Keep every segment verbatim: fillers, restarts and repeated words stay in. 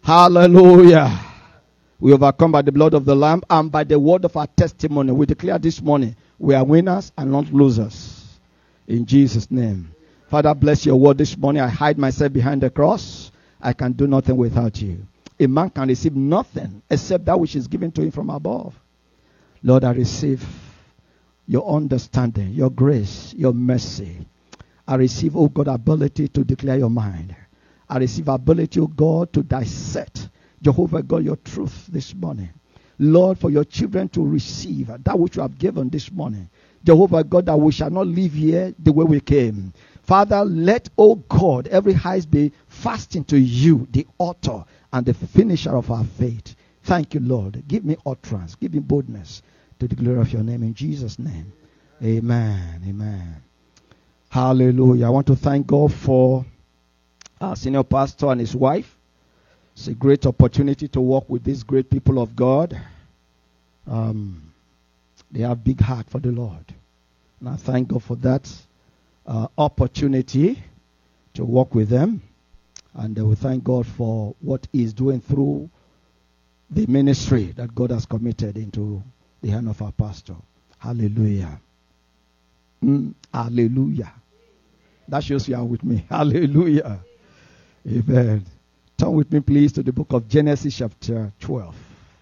Hallelujah. We overcome by the blood of the Lamb and by the word of our testimony. We declare this morning we are winners and not losers. In Jesus' name. Father, bless your word this morning. I hide myself behind the cross. I can do nothing without you. A man can receive nothing except that which is given to him from above. Lord, I receive your understanding, your grace, your mercy. I receive, oh God, ability to declare your mind. I receive ability, oh God, to dissect, Jehovah God, your truth this morning. Lord, for your children to receive that which you have given this morning. Jehovah God, that we shall not leave here the way we came. Father, let, oh God, every eyes be fasting to you, the author and the finisher of our faith. Thank you, Lord. Give me utterance, give me boldness to the glory of your name. In Jesus' name, amen, amen. Hallelujah. I want to thank God for our senior pastor and his wife. It's a great opportunity to work with these great people of God. Um, they have big heart for the Lord. And I thank God for that uh, opportunity to work with them. And uh, we thank God for what he is doing through the ministry that God has committed into the hand of our pastor. Hallelujah. Mm, hallelujah. That shows you are with me. Hallelujah. Amen. Turn with me, please, to the book of Genesis chapter twelve.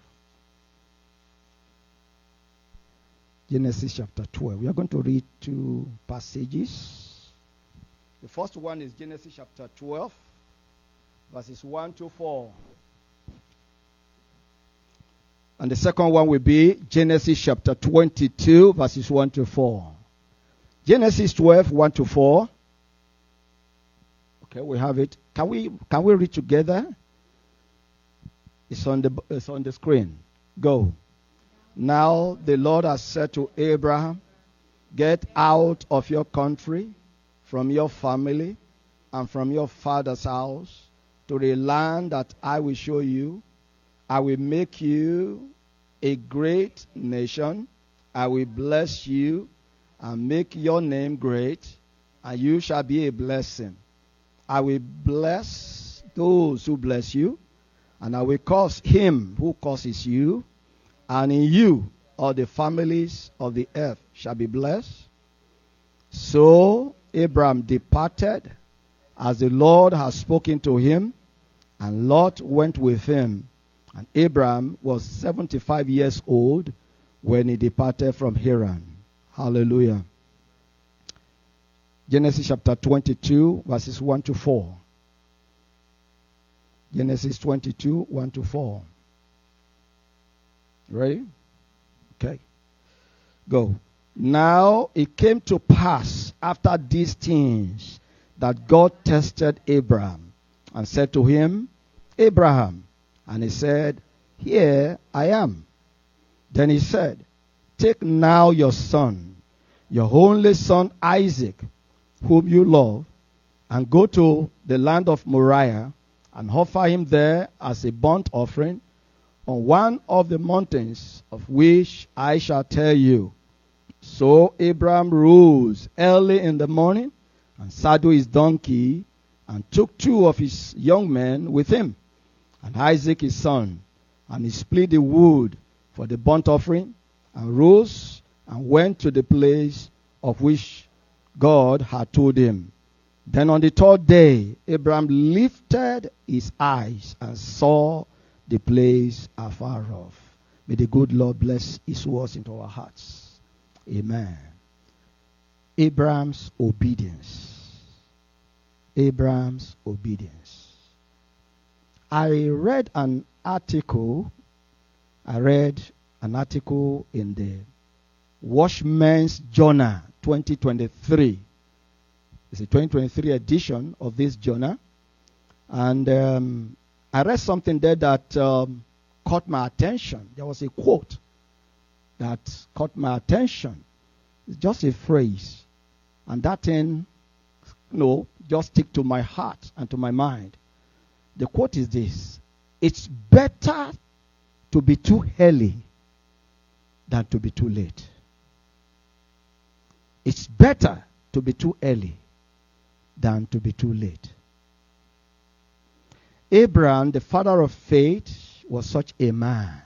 Genesis chapter twelve. We are going to read two passages. The first one is Genesis chapter twelve, verses one to four. And the second one will be Genesis chapter twenty-two, verses one to four. Genesis twelve, one to four. Okay, we have it. Can we can we read together? It's on the it's on the screen. Go. Now the Lord has said to Abraham, get out of your country, from your family, and from your father's house, to the land that I will show you. I will make you a great nation. I will bless you and make your name great, and you shall be a blessing. I will bless those who bless you, and I will curse him who curses you, and in you all the families of the earth shall be blessed. So Abraham departed as the Lord had spoken to him, and Lot went with him. And Abraham was seventy-five years old when he departed from Haran. Hallelujah. Genesis chapter twenty-two, verses one to four. Genesis twenty-two, one to four. Ready? Okay. Go. Now it came to pass after these things that God tested Abraham and said to him, Abraham. And he said, here I am. Then he said, take now your son, your only son Isaac, whom you love, and go to the land of Moriah and offer him there as a burnt offering on one of the mountains of which I shall tell you. So Abraham rose early in the morning and saddled his donkey and took two of his young men with him and Isaac his son, and he split the wood for the burnt offering and rose and went to the place of which God had told him. Then on the third day, Abraham lifted his eyes and saw the place afar off. May the good Lord bless his words into our hearts. Amen. Abraham's obedience. Abraham's obedience. I read an article. I read an article in the Watchman's Journal twenty twenty-three. It's a twenty twenty-three edition of this journal. And um, I read something there that um, caught my attention. There was a quote that caught my attention. It's just a phrase. And that thing, you know, just stick to my heart and to my mind. The quote is this: it's better to be too early than to be too late. It's better to be too early than to be too late. Abraham, the father of faith, was such a man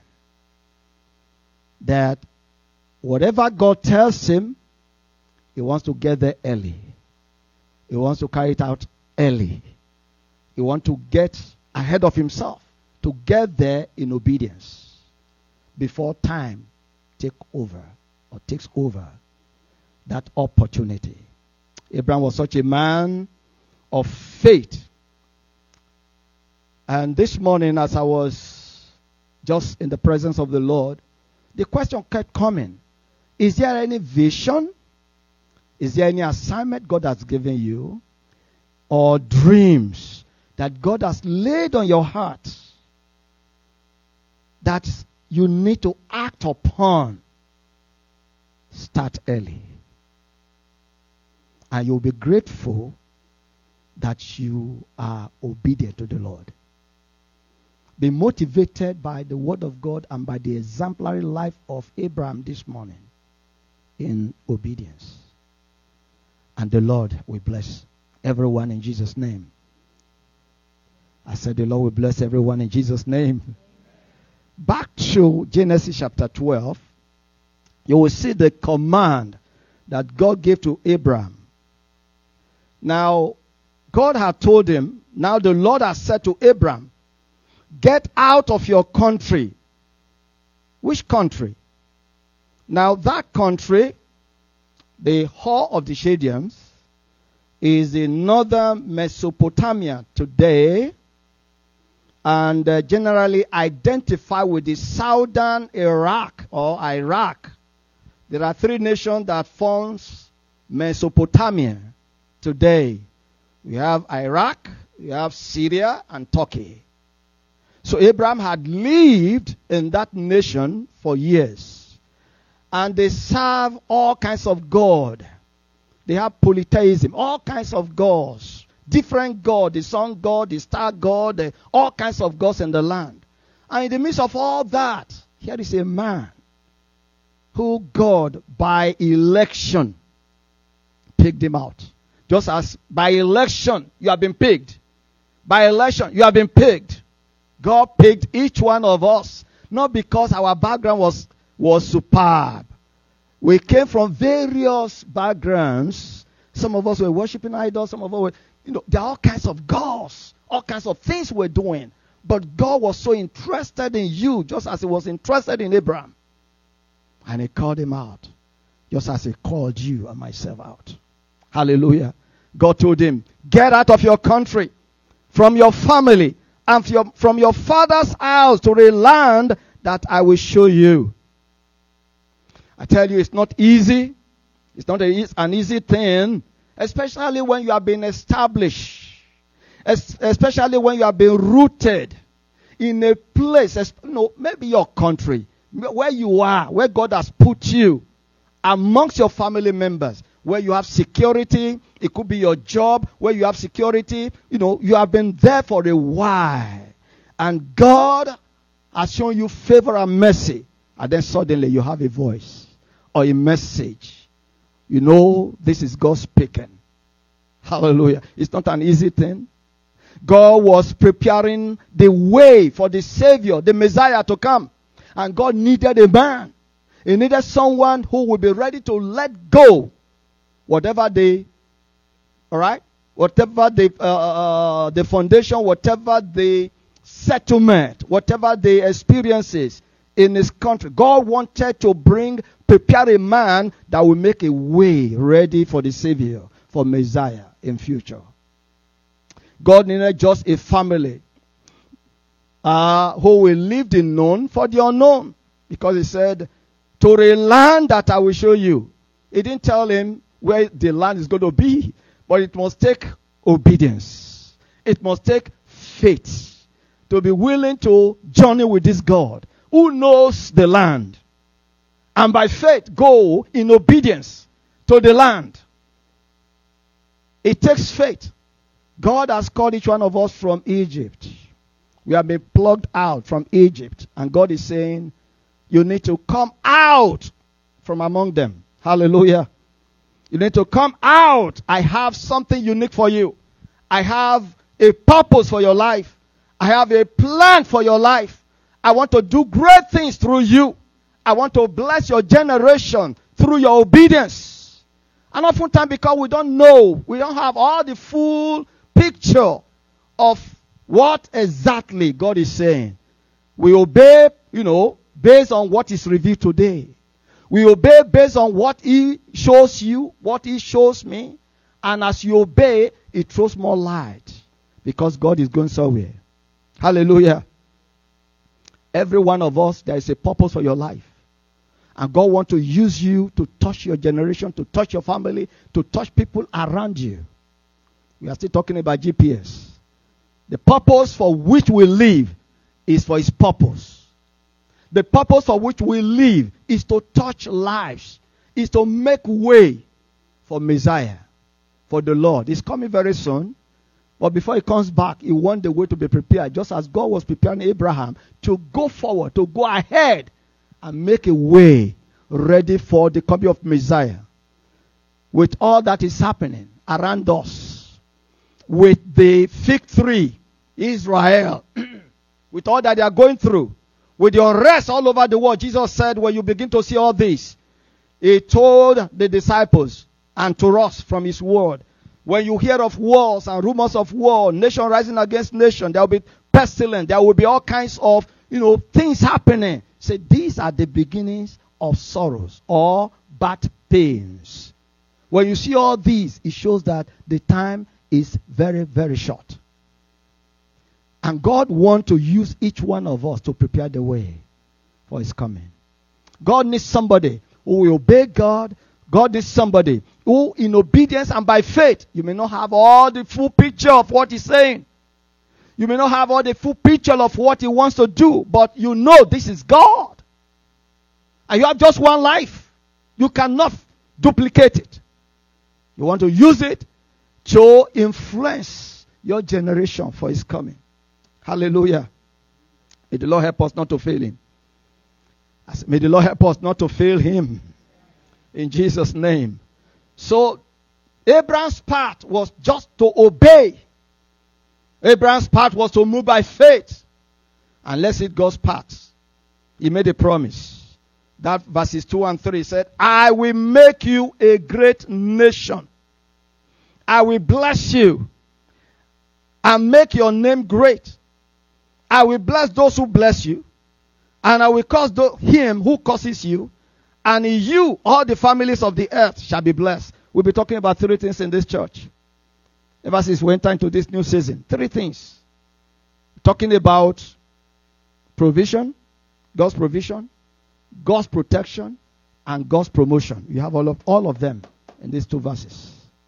that whatever God tells him, he wants to get there early. He wants to carry it out early. He wants to get ahead of himself, to get there in obedience before time take over or takes over that opportunity. Abraham was such a man of faith. And this morning, as I was just in the presence of the Lord, the question kept coming. Is there any vision? Is there any assignment God has given you? Or dreams that God has laid on your heart that you need to act upon? Start early. And you'll be grateful that you are obedient to the Lord. Be motivated by the word of God and by the exemplary life of Abraham this morning in obedience. And the Lord will bless everyone in Jesus' name. I said the Lord will bless everyone in Jesus' name. Back to Genesis chapter twelve, you will see the command that God gave to Abraham. Now, God had told him, now the Lord has said to Abraham, get out of your country. Which country? Now that country, the Hor of the Chaldeans, is in northern Mesopotamia today, and uh, generally identified with the southern Iraq or Iraq. There are three nations that forms Mesopotamia today. We have Iraq, we have Syria, and Turkey. So Abraham had lived in that nation for years. And they serve all kinds of God. They have polytheism, all kinds of gods. Different God, the sun god, the star god, the, all kinds of gods in the land. And in the midst of all that, here is a man who God, by election, picked him out. Just as by election, you have been picked. By election, you have been picked. God picked each one of us, not because our background was, was superb. We came from various backgrounds. Some of us were worshiping idols. Some of us were, you know, there are all kinds of gods, all kinds of things we're doing. But God was so interested in you, just as he was interested in Abraham. And he called him out, just as he called you and myself out. Hallelujah. God told him, get out of your country, from your family, and from your, from your father's house to the land that I will show you. I tell you, it's not easy. It's not a, it's an easy thing, especially when you have been established, especially when you have been rooted in a place, you know, maybe your country, where you are, where God has put you, amongst your family members, where you have security. It could be your job, where you have security. You know, you have been there for a while. And God has shown you favor and mercy. And then suddenly you have a voice or a message. You know, this is God speaking. Hallelujah. It's not an easy thing. God was preparing the way for the Savior, the Messiah, to come. And God needed a man. He needed someone who would be ready to let go whatever the, all right, whatever the uh, uh, the foundation, whatever the settlement, whatever the experiences in his country. God wanted to bring, prepare a man that will make a way ready for the Savior, for Messiah in future. God needed just a family uh, who will leave the known for the unknown. Because he said, to the land that I will show you. He didn't tell him where the land is going to be. But it must take obedience. It must take faith to be willing to journey with this God who knows the land. And by faith, go in obedience to the land. It takes faith. God has called each one of us from Egypt. We have been plucked out from Egypt. And God is saying, you need to come out from among them. Hallelujah. You need to come out. I have something unique for you. I have a purpose for your life. I have a plan for your life. I want to do great things through you. I want to bless your generation through your obedience. And oftentimes, because we don't know, we don't have all the full picture of what exactly God is saying. We obey, you know, based on what is revealed today. We obey based on what He shows you, what He shows me. And as you obey, it throws more light. Because God is going somewhere. Hallelujah. Every one of us, there is a purpose for your life. And God wants to use you to touch your generation, to touch your family, to touch people around you. We are still talking about G P S. The purpose for which we live is for His purpose. The purpose for which we live is to touch lives, is to make way for Messiah, for the Lord. He's coming very soon. But before He comes back, He wants the way to be prepared, just as God was preparing Abraham to go forward, to go ahead and make a way ready for the coming of Messiah. With all that is happening around us, with the fig tree, Israel, with all that they are going through, with the unrest all over the world, Jesus said, when you begin to see all this, He told the disciples and to us from His word, when you hear of wars and rumors of war, nation rising against nation, there will be pestilence, there will be all kinds of, you know, things happening. Say, these are the beginnings of sorrows or bad pains. When you see all these, it shows that the time is very, very short. And God wants to use each one of us to prepare the way for His coming. God needs somebody who will obey God. God needs somebody who, in obedience and by faith, you may not have all the full picture of what He's saying. You may not have all the full picture of what He wants to do, but you know this is God. And you have just one life. You cannot duplicate it. You want to use it to influence your generation for His coming. Hallelujah. May the Lord help us not to fail Him. I said, may the Lord help us not to fail Him. In Jesus' name. So, Abraham's part was just to obey. Abraham's part was to move by faith. And let's see God's part. He made a promise. That verses two and three said, I will make you a great nation. I will bless you and make your name great. I will bless those who bless you, and I will curse the, him who curses you, and in you all the families of the earth shall be blessed. We'll be talking about three things in this church. Ever since we enter into this new season. Three things. Talking about provision, God's provision, God's protection, and God's promotion. You have all of, all of them in these two verses.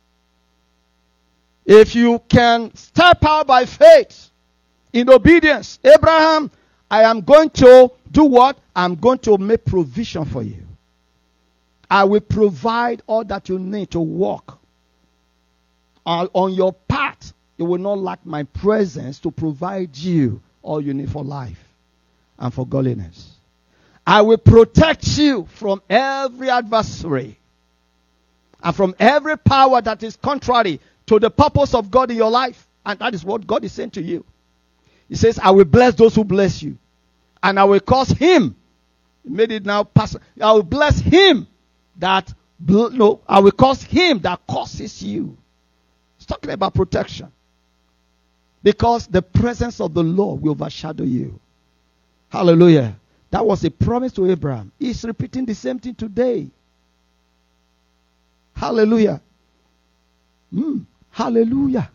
If you can step out by faith, in obedience, Abraham, I am going to do what? I'm going to make provision for you. I will provide all that you need to walk. Uh, on your path, you will not lack my presence to provide you all you need for life and for godliness. I will protect you from every adversary and from every power that is contrary to the purpose of God in your life. And that is what God is saying to you. He says, I will bless those who bless you. And I will curse him. He made it now pass. I will bless him that, no, I will curse him that curses you. It's talking about protection. Because the presence of the Lord will overshadow you. Hallelujah. That was a promise to Abraham. He's repeating the same thing today. Hallelujah. Mm, hallelujah.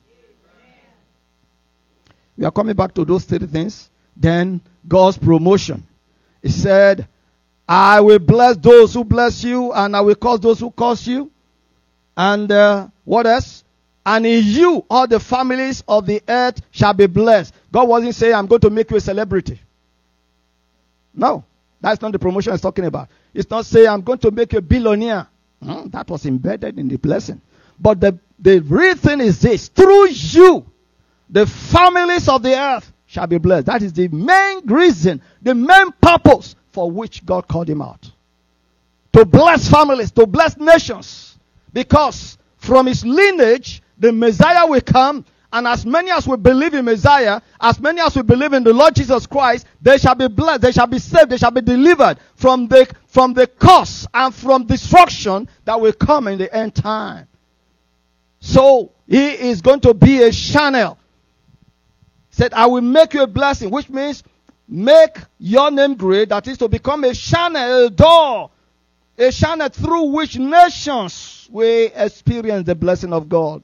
We are coming back to those three things. Then God's promotion. He said, I will bless those who bless you, and I will curse those who curse you. And uh, what else? And in you, all the families of the earth shall be blessed. God wasn't saying, I'm going to make you a celebrity. No, that's not the promotion he's talking about. It's not saying, I'm going to make you a billionaire. Hmm, that was embedded in the blessing. But the, the real thing is this. Through you, the families of the earth shall be blessed. That is the main reason, the main purpose for which God called him out. To bless families, to bless nations. Because from his lineage, the Messiah will come And as many as will believe in Messiah, as many as will believe in the Lord Jesus Christ, they shall be blessed, they shall be saved, they shall be delivered from the, from the curse and from destruction that will come in the end time. So, he is going to be a channel. He said, I will make you a blessing, which means make your name great, that is to become a channel, a door, a channel through which nations will experience the blessing of God.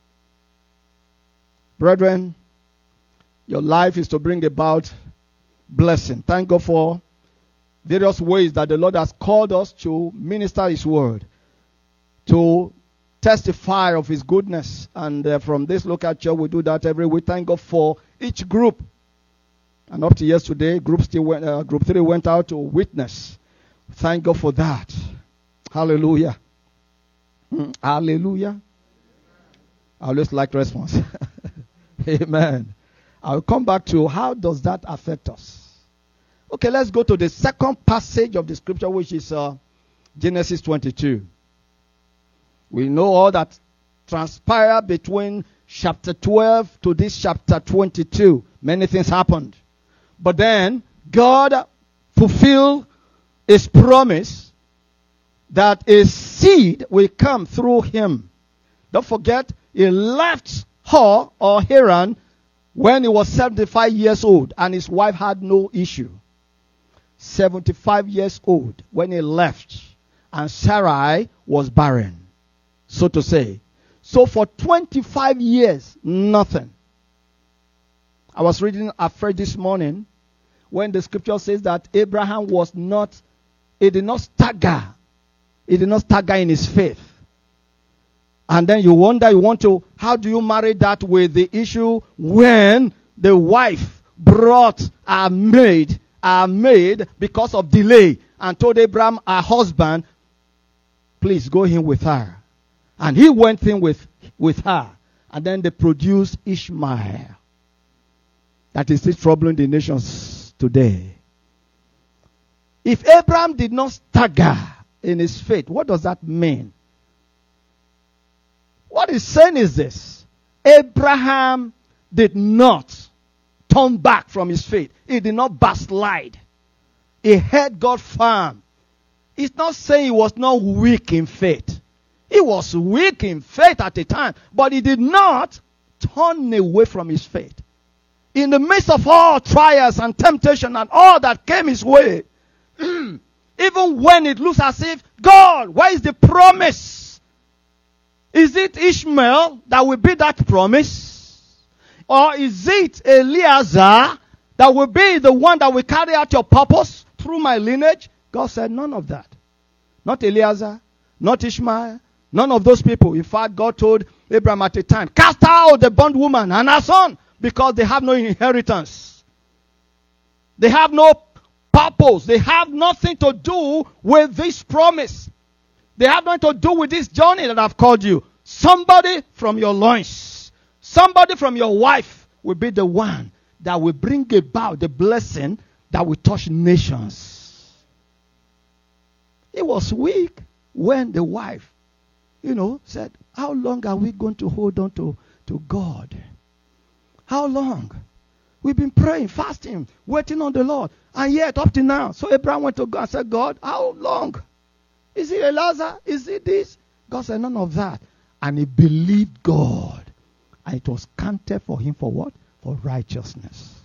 Brethren, your life is to bring about blessing. Thank God for various ways that the Lord has called us to minister His word, to testify of His goodness. And uh, from this local church, we do that every week. Thank God for each group. And up to yesterday, group, still went, uh, group three went out to witness. Thank God for that. Hallelujah. Mm, hallelujah. I always like response. Amen. I'll come back to how does that affect us. Okay, let's go to the second passage of the scripture, which is uh, Genesis twenty-two. We know all that transpired between chapter twelve to this chapter twenty-two. Many things happened. But then God fulfilled His promise that a seed will come through him. Don't forget, He left Hor or Haran when he was seventy-five years old, and his wife had no issue. seventy-five years old when he left, and Sarai was barren, so to say. So for twenty-five years, nothing. I was reading afresh this morning when the scripture says that Abraham was not, he did not stagger. He did not stagger in his faith. And then you wonder, you want to, how do you marry that with the issue when the wife brought her maid, her maid because of delay, and told Abraham, her husband, please go in with her. And he went in with, with her. And then they produced Ishmael. That is still troubling the nations today. If Abraham did not stagger in his faith, what does that mean? What he's saying is this: Abraham did not turn back from his faith. He did not backslide. He held God firm. He's not saying he was not weak in faith. He was weak in faith at the time, but he did not turn away from his faith. In the midst of all trials and temptation and all that came his way, even when it looks as if, God, where is the promise? Is it Ishmael that will be that promise? Or is it Eliezer that will be the one that will carry out your purpose through my lineage? God said none of that. Not Eliezer, not Ishmael, none of those people. In fact, God told Abraham at the time, cast out the bondwoman and her son, because they have no inheritance. They have no purpose. They have nothing to do with this promise. They have nothing to do with this journey that I've called you. Somebody from your loins, somebody from your wife will be the one that will bring about the blessing that will touch nations. He was weak when the wife, you know, said, how long are we going to hold on to, to God? How long? We've been praying, fasting, waiting on the Lord. And yet, up to now. So Abraham went to God and said, God, how long? Is it Eliezer? Is it this? God said, none of that. And he believed God. And it was counted for him for what? For righteousness.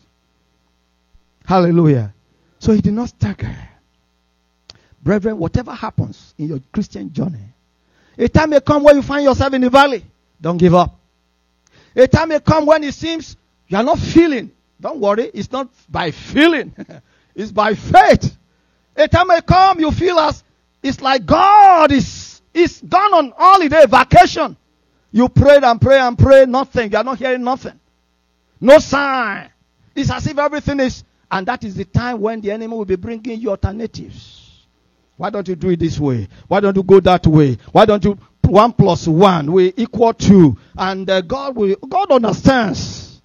Hallelujah. So he did not stagger. Brethren, whatever happens in your Christian journey, a time may come when you find yourself in the valley. Don't give up. A time may come when it seems you are not feeling. Don't worry. It's not by feeling. It's by faith. A time may come you feel as it's like God is, is gone on holiday, vacation. You prayed and pray and pray, nothing. You are not hearing nothing. No sign. It's as if everything is, and that is the time when the enemy will be bringing you alternatives. Why don't you do it this way? Why don't you go that way? Why don't you, one plus one will equal two? And uh, God will, God understands.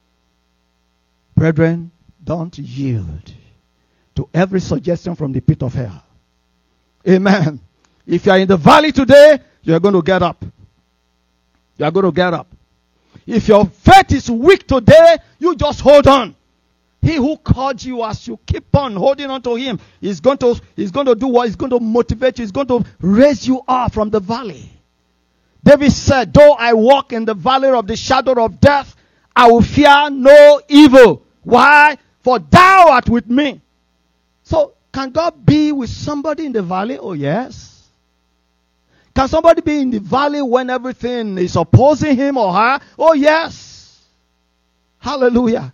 Brethren, don't yield to every suggestion from the pit of hell. Amen. If you are in the valley today, you are going to get up. You are going to get up. If your faith is weak today, you just hold on. He who called you, as you keep on holding on to him, is going to, he's going to do what? He's going to motivate you. He's going to raise you up from the valley. David said, though I walk in the valley of the shadow of death, I will fear no evil. Why? For thou art with me. So, can God be with somebody in the valley? Oh, yes. Can somebody be in the valley when everything is opposing him or her? Oh, yes. Hallelujah.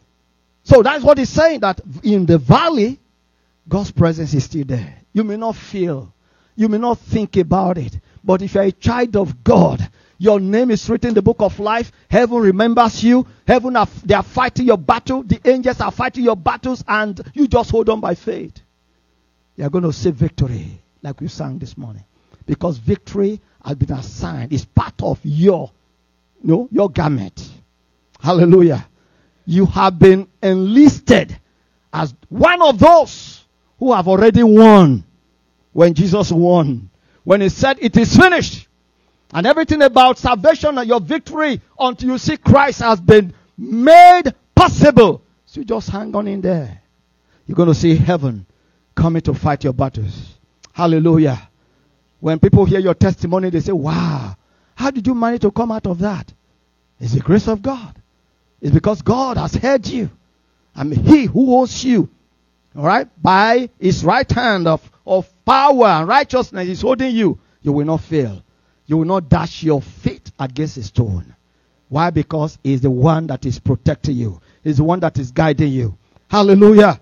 So that's what he's saying, that in the valley, God's presence is still there. You may not feel, you may not think about it, but if you're a child of God, your name is written in the book of life. Heaven remembers you. Heaven, are, they are fighting your battle. The angels are fighting your battles, and you just hold on by faith. You're going to see victory, like we sang this morning, because victory has been assigned. It's part of your, you know, your garment. Hallelujah. You have been enlisted as one of those who have already won. When Jesus won, when he said it is finished, and everything about salvation and your victory until you see Christ has been made possible. So you just hang on in there. You're going to see heaven coming to fight your battles. Hallelujah. When people hear your testimony, they say, wow, how did you manage to come out of that? It's the grace of God. It's because God has heard you. And he who holds you, all right, by his right hand of, of power and righteousness is holding you. You will not fail. You will not dash your feet against a stone. Why? Because he's the one that is protecting you. He's the one that is guiding you. Hallelujah.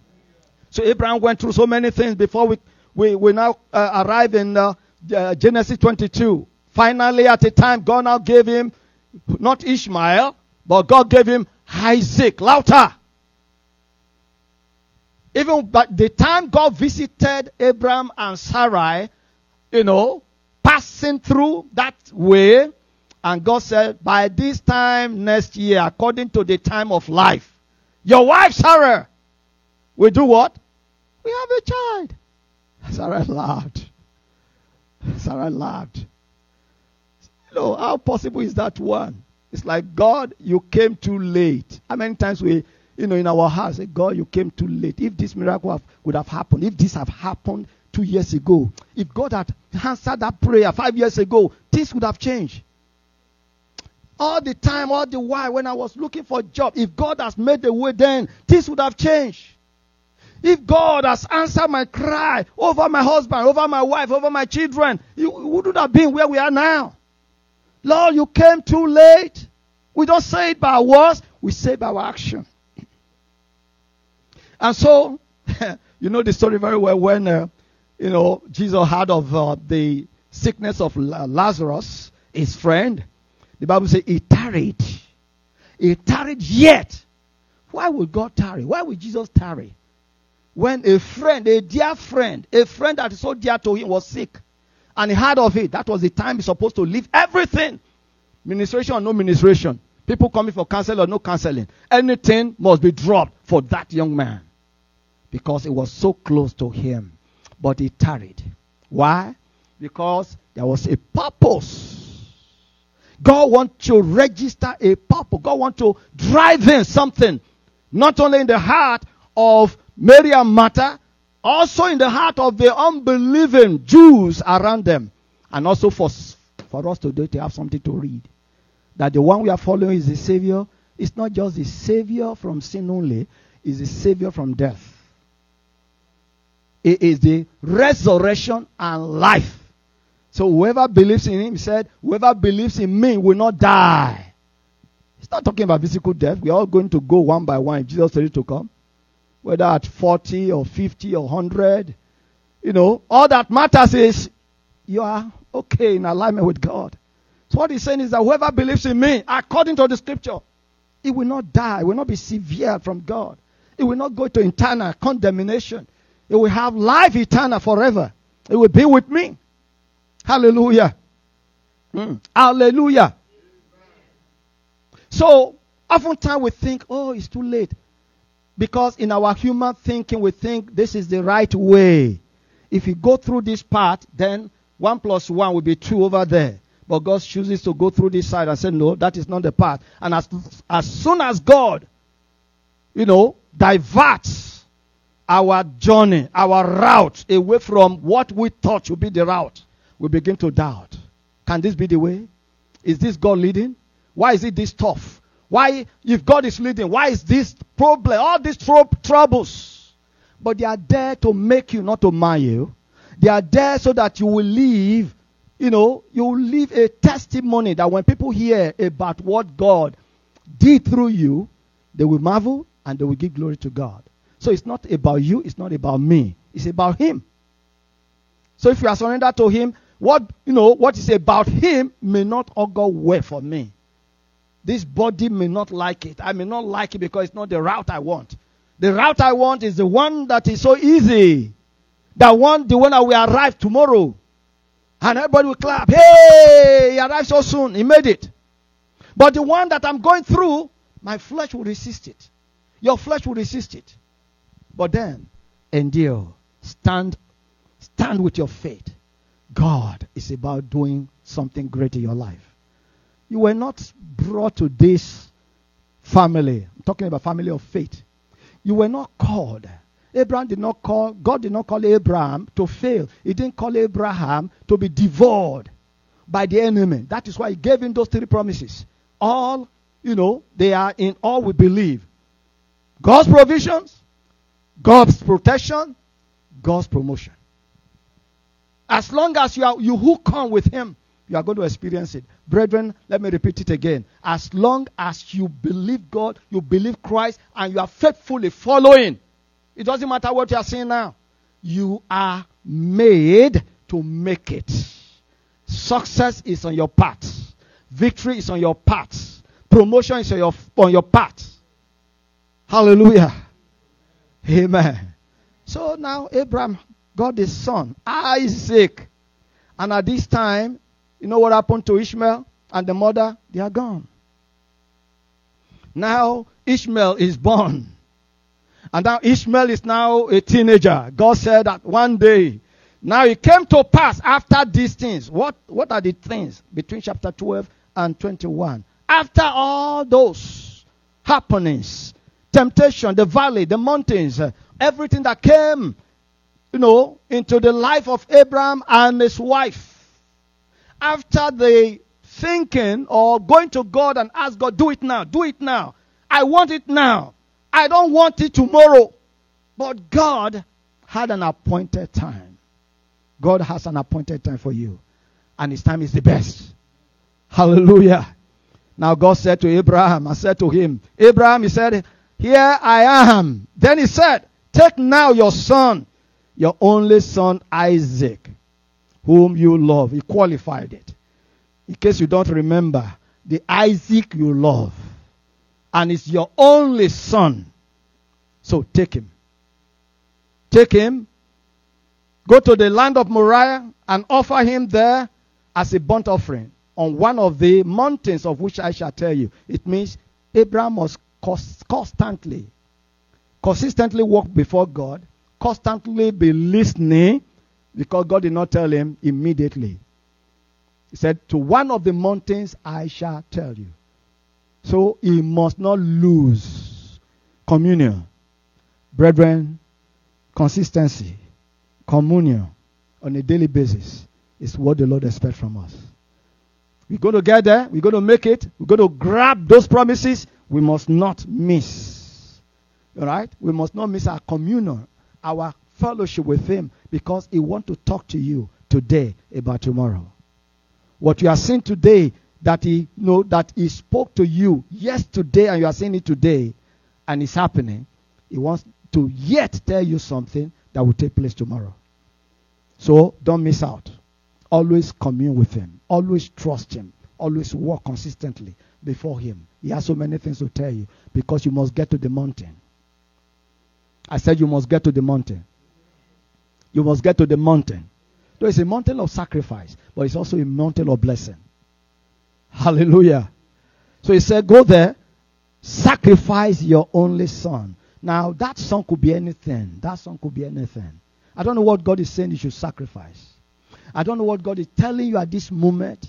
So Abraham went through so many things before we, we, we now uh, arrive in uh, uh, Genesis twenty-two. Finally, at a time, God now gave him, not Ishmael, but God gave him Isaac. Louder. Even by the time God visited Abraham and Sarai, you know, passing through that way, and God said, by this time next year, according to the time of life, your wife Sarah will do what? We have a child. Sarah laughed. Sarah laughed. You know, how possible is that one? It's like, God, you came too late. How many times we, you know, in our hearts say, God, you came too late. If this miracle have, would have happened, if this have happened two years ago, if God had answered that prayer five years ago, things would have changed. All the time, all the while, when I was looking for a job, if God has made the way then, things would have changed. If God has answered my cry over my husband, over my wife, over my children, it wouldn't have been where we are now. Lord, you came too late. We don't say it by our words, we say it by our action. And so, you know the story very well when, uh, you know, Jesus heard of uh, the sickness of Lazarus, his friend. The Bible says he tarried. He tarried yet. Why would God tarry? Why would Jesus tarry? When a friend, a dear friend, a friend that is so dear to him was sick, and he heard of it, that was the time he's supposed to leave everything. Ministration or no ministration. People coming for counseling or no counseling. Anything must be dropped for that young man. Because it was so close to him. But he tarried. Why? Because there was a purpose. God wants to register a purpose. God wants to drive in something. Not only in the heart of Mary and Martha, also in the heart of the unbelieving Jews around them. And also for, for us today to have something to read. That the one we are following is the Savior. It's not just the Savior from sin only. It's the Savior from death. It is the resurrection and life. So whoever believes in him, he said, whoever believes in me will not die. He's not talking about physical death. We are all going to go one by one if Jesus is ready to come. Whether at forty or fifty or one hundred. You know, all that matters is you are okay in alignment with God. So what he's saying is that whoever believes in me, according to the scripture, he will not die. It will not be severed from God. It will not go to eternal condemnation. It will have life eternal forever. It will be with me. Hallelujah. Mm. Hallelujah. So, oftentimes we think, oh, it's too late. Because in our human thinking, we think this is the right way. If you go through this part, then one plus one will be two over there. But God chooses to go through this side and say, no, that is not the path. And as, as soon as God, you know, diverts our journey, our route away from what we thought should be the route, we begin to doubt. Can this be the way? Is this God leading? Why is it this tough? Why, if God is leading, why is this problem, all these tro- troubles? But they are there to make you, not to mar you. They are there so that you will live, you know, you will live a testimony that when people hear about what God did through you, they will marvel and they will give glory to God. So it's not about you, it's not about me, it's about Him. So if you are surrendered to Him, what, you know, what is about Him may not augur well for me. This body may not like it. I may not like it because it's not the route I want. The route I want is the one that is so easy. That one, the one that will arrive tomorrow. And everybody will clap. Hey, he arrived so soon. He made it. But the one that I'm going through, my flesh will resist it. Your flesh will resist it. But then, endure. Stand, stand with your faith. God is about doing something great in your life. You were not brought to this family. I'm talking about family of faith. You were not called. Abraham did not call, God did not call Abraham to fail. He didn't call Abraham to be devoured by the enemy. That is why He gave him those three promises. All, you know, they are in all we believe. God's provisions, God's protection, God's promotion. As long as you are, you hook on with Him, you are going to experience it. Brethren, let me repeat it again. As long as you believe God, you believe Christ, and you are faithfully following, it doesn't matter what you are saying now. You are made to make it. Success is on your path. Victory is on your path. Promotion is on your, on your path. Hallelujah. Amen. So now Abraham got his son, Isaac. And at this time, you know what happened to Ishmael and the mother? They are gone. Now Ishmael is born. And now Ishmael is now a teenager. God said that one day. Now it came to pass after these things. What, what are the things between chapter twelve and twenty-one? After all those happenings, temptation, the valley, the mountains, uh, everything that came, you know, into the life of Abraham and his wife. After the thinking or going to God and ask God, do it now, do it now. I want it now. I don't want it tomorrow. But God had an appointed time. God has an appointed time for you. And His time is the best. Hallelujah. Now God said to Abraham, I said to him, Abraham, He said, here I am. Then He said, take now your son, your only son Isaac, whom you love. He qualified it. In case you don't remember, the Isaac you love. And it's your only son. So take him. Take him. Go to the land of Moriah and offer him there as a burnt offering on one of the mountains of which I shall tell you. It means Abraham must constantly, consistently walk before God, constantly be listening, because God did not tell him immediately. He said, to one of the mountains I shall tell you. So he must not lose communion. Brethren, consistency, communion on a daily basis is what the Lord expects from us. We're going to get there. We're going to make it. We're going to grab those promises. We must not miss. All right? We must not miss our communion, our fellowship with Him, because He wants to talk to you today about tomorrow. What you are seeing today, that He you know that He spoke to you yesterday, and you are seeing it today, and it's happening. He wants to yet tell you something that will take place tomorrow. So don't miss out. Always commune with Him. Always trust Him. Always walk consistently before Him. He has so many things to tell you, because you must get to the mountain. I said you must get to the mountain. You must get to the mountain. So it's a mountain of sacrifice, but it's also a mountain of blessing. Hallelujah. So He said, go there, sacrifice your only son. Now, that son could be anything. That son could be anything. I don't know what God is saying you should sacrifice. I don't know what God is telling you at this moment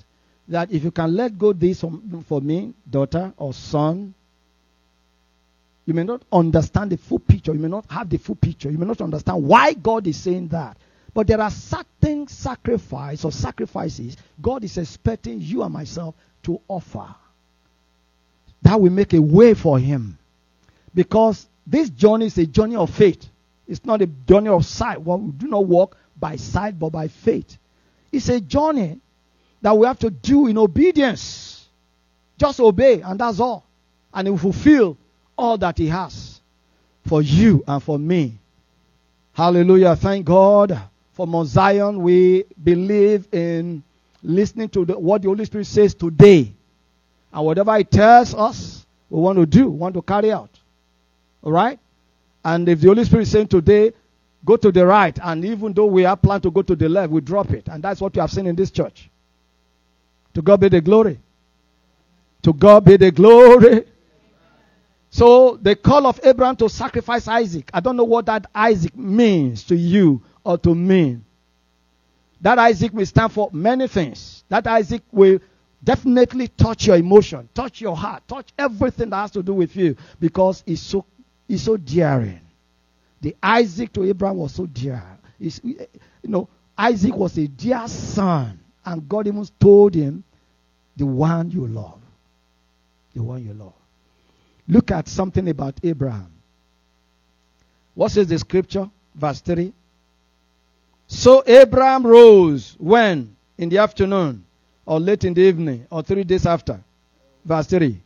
that if you can let go this for me, daughter or son, you may not understand the full picture. You may not have the full picture. You may not understand why God is saying that. But there are certain sacrifice or sacrifices God is expecting you and myself to offer. That will make a way for him. Because this journey is a journey of faith. It's not a journey of sight. Well, we do not walk by sight but by faith. It's a journey that we have to do in obedience. Just obey, and that's all. And he will fulfill all that he has for you and for me. Hallelujah. Thank God. For Mount Zion, we believe in listening to the, what the Holy Spirit says today. And whatever he tells us, we want to do, we want to carry out. All right? And if the Holy Spirit is saying today, go to the right, and even though we have planned to go to the left, we drop it. And that's what we have seen in this church. To God be the glory. To God be the glory. So the call of Abraham to sacrifice Isaac. I don't know what that Isaac means to you or to me. That Isaac will stand for many things. That Isaac will definitely touch your emotion, touch your heart, touch everything that has to do with you, because he's so he's so daring. The Isaac to Abraham was so dear. He's, you know, Isaac was a dear son, and God even told him, the one you love. The one you love. Look at something about Abraham. What says the scripture? Verse three. So Abraham rose when? In the afternoon, or late in the evening, or three days after. Verse three.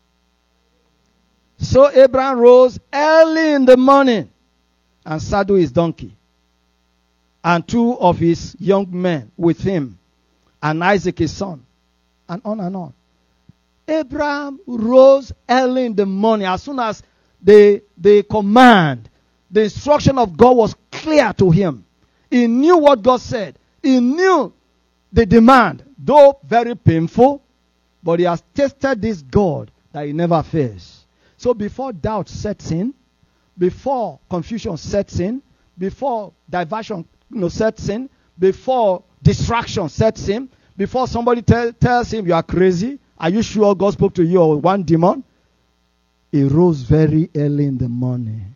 So Abraham rose early in the morning and saddled his donkey, and two of his young men with him, and Isaac his son, and on and on. Abraham rose early in the morning. As soon as the, the command, the instruction of God was clear to him, he knew what God said. He knew the demand, though very painful, but he has tested this God that he never fails. So before doubt sets in, before confusion sets in, before diversion you know, sets in, before distraction sets in, before somebody tell, tells him you are crazy, are you sure God spoke to you or one demon? He rose very early in the morning.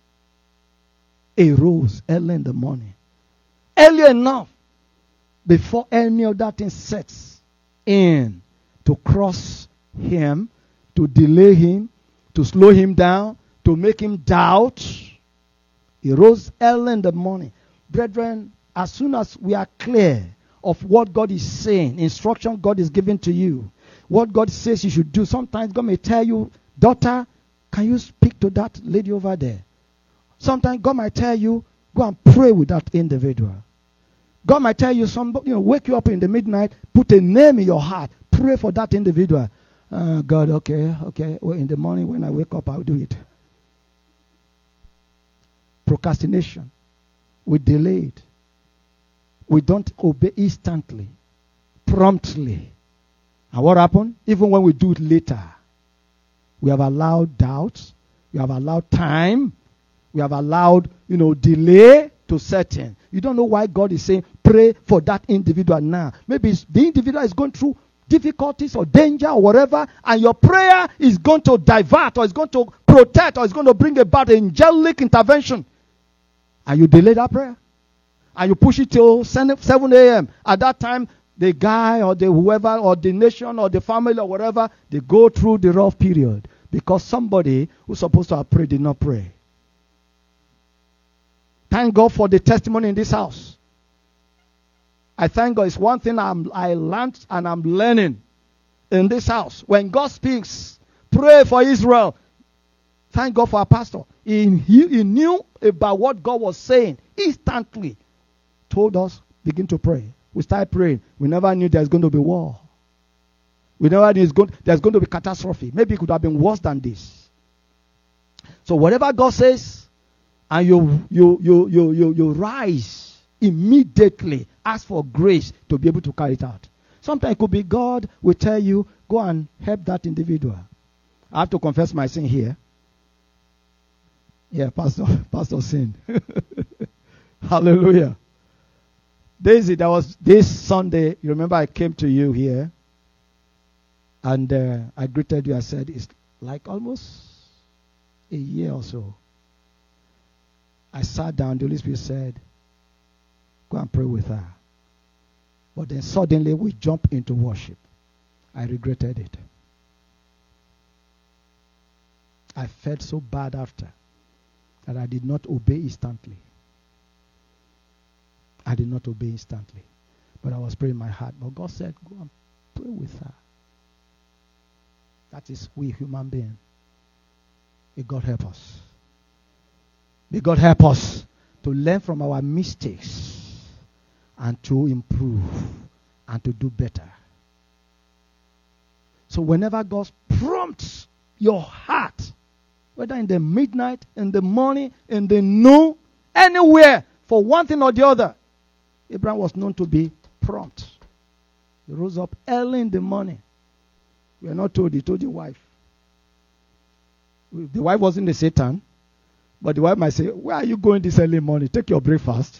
He rose early in the morning. Early enough before any of that thing sets in to cross him, to delay him, to slow him down, to make him doubt. He rose early in the morning. Brethren, as soon as we are clear of what God is saying, instruction God is giving to you, what God says you should do, sometimes God may tell you, daughter, can you speak to that lady over there? Sometimes God might tell you, go and pray with that individual. God might tell you, somebody, you know, wake you up in the midnight, put a name in your heart, pray for that individual. Uh, God, okay, okay. Well, in the morning when I wake up, I'll do it. Procrastination. We delay it. We don't obey instantly, promptly. And what happened? Even when we do it later, we have allowed doubts. We have allowed time. We have allowed, you know, delay to set in. You don't know why God is saying, pray for that individual now. Maybe the individual is going through difficulties or danger or whatever, and your prayer is going to divert or is going to protect or is going to bring about angelic intervention. And you delay that prayer. And you push it till seven a.m. At that time, the guy or the whoever or the nation or the family or whatever, they go through the rough period because somebody who's supposed to have prayed did not pray. Thank God for the testimony in this house. I thank God. It's one thing I'm, I learned and I'm learning in this house. When God speaks, pray for Israel. Thank God for our pastor. He, he, he knew about what God was saying instantly. Told us, begin to pray. We started praying. We never knew there's going to be war. We never knew going, there's going to be catastrophe. Maybe it could have been worse than this. So whatever God says, and you you you you you, you rise immediately, ask for grace to be able to carry it out. Sometimes it could be God will tell you, go and help that individual. I have to confess my sin here. Yeah, Pastor, Pastor sin. Hallelujah. Daisy, that was this Sunday. You remember I came to you here And uh, I greeted you. I said, it's like almost a year or so. I sat down. The Holy Spirit said, go and pray with her. But then suddenly we jumped into worship. I regretted it. I felt so bad after that I did not obey instantly. I did not obey instantly. But I was praying in my heart. But God said, go and pray with her. That is we human beings. May God help us. May God help us to learn from our mistakes and to improve and to do better. So whenever God prompts your heart, whether in the midnight, in the morning, in the noon, anywhere, for one thing or the other, Abraham was known to be prompt. He rose up early in the morning. We are not told, he told the wife. The wife wasn't the Satan, but the wife might say, where are you going this early morning? Take your breakfast.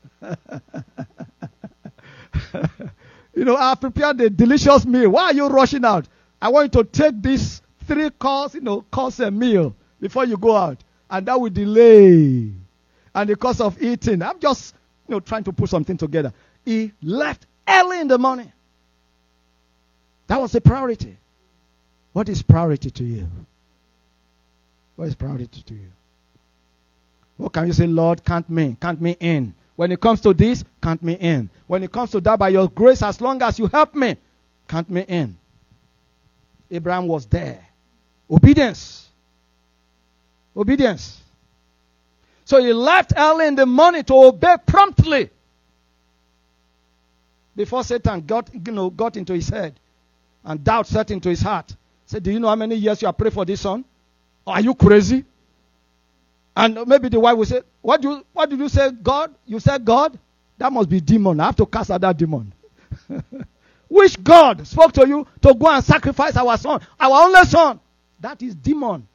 You know, I've prepared a delicious meal. Why are you rushing out? I want you to take this three course, you know, course a meal before you go out. And that will delay. And the cost of eating. I'm just, you know, trying to put something together. He left early in the morning. That was a priority. What is priority to you? What is priority to you? What can you say, Lord, count me, count me in. When it comes to this, count me in. When it comes to that, by your grace, as long as you help me, count me in. Abraham was there. Obedience. Obedience. So he left early in the morning to obey promptly. Before Satan got, you know, got into his head and doubt set into his heart. Said, do you know how many years you have prayed for this son? Are you crazy? And maybe the wife will say, what do you, what did you say, God? You said God? That must be demon. I have to cast out that demon. Which God spoke to you to go and sacrifice our son, our only son? That is demon.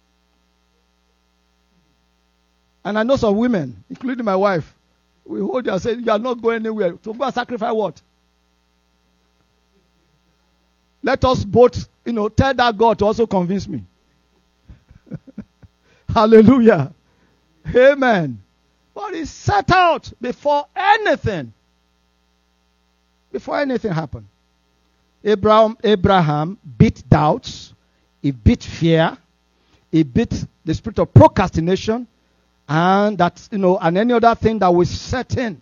And I know some women, including my wife, we hold you and say, you are not going anywhere. To go and sacrifice what? Let us both, you know, tell that God to also convince me. Hallelujah. Amen. But he set out before anything. Before anything happened. Abraham, Abraham beat doubts. He beat fear. He beat the spirit of procrastination. And that, you know, and any other thing that was set in.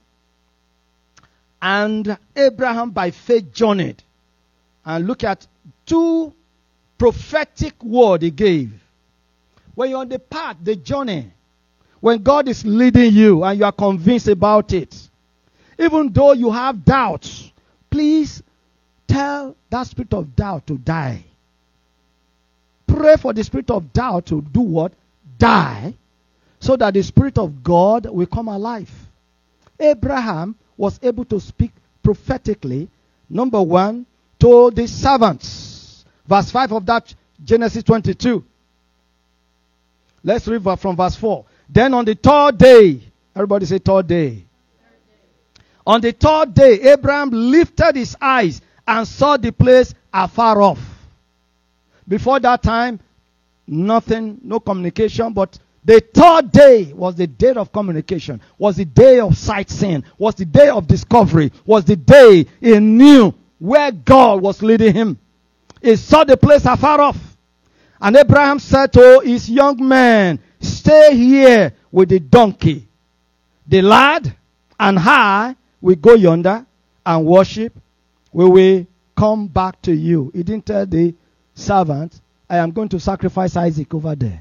And Abraham by faith journeyed. And look at two prophetic words he gave. When you're on the path, the journey, when God is leading you and you are convinced about it, even though you have doubts, please tell that spirit of doubt to die. Pray for the spirit of doubt to do what? Die. So that the Spirit of God will come alive. Abraham was able to speak prophetically, number one, to the servants. Verse five of that Genesis twenty-two. Let's read from verse four. Then on the third day, everybody say third day. Third day. On the third day, Abraham lifted his eyes and saw the place afar off. Before that time, nothing, no communication, but the third day was the day of communication, was the day of sightseeing, was the day of discovery, was the day he knew where God was leading him. He saw the place afar off. And Abraham said to his young man, stay here with the donkey. The lad and I will go yonder and worship. We will come back to you. He didn't tell the servant, I am going to sacrifice Isaac over there.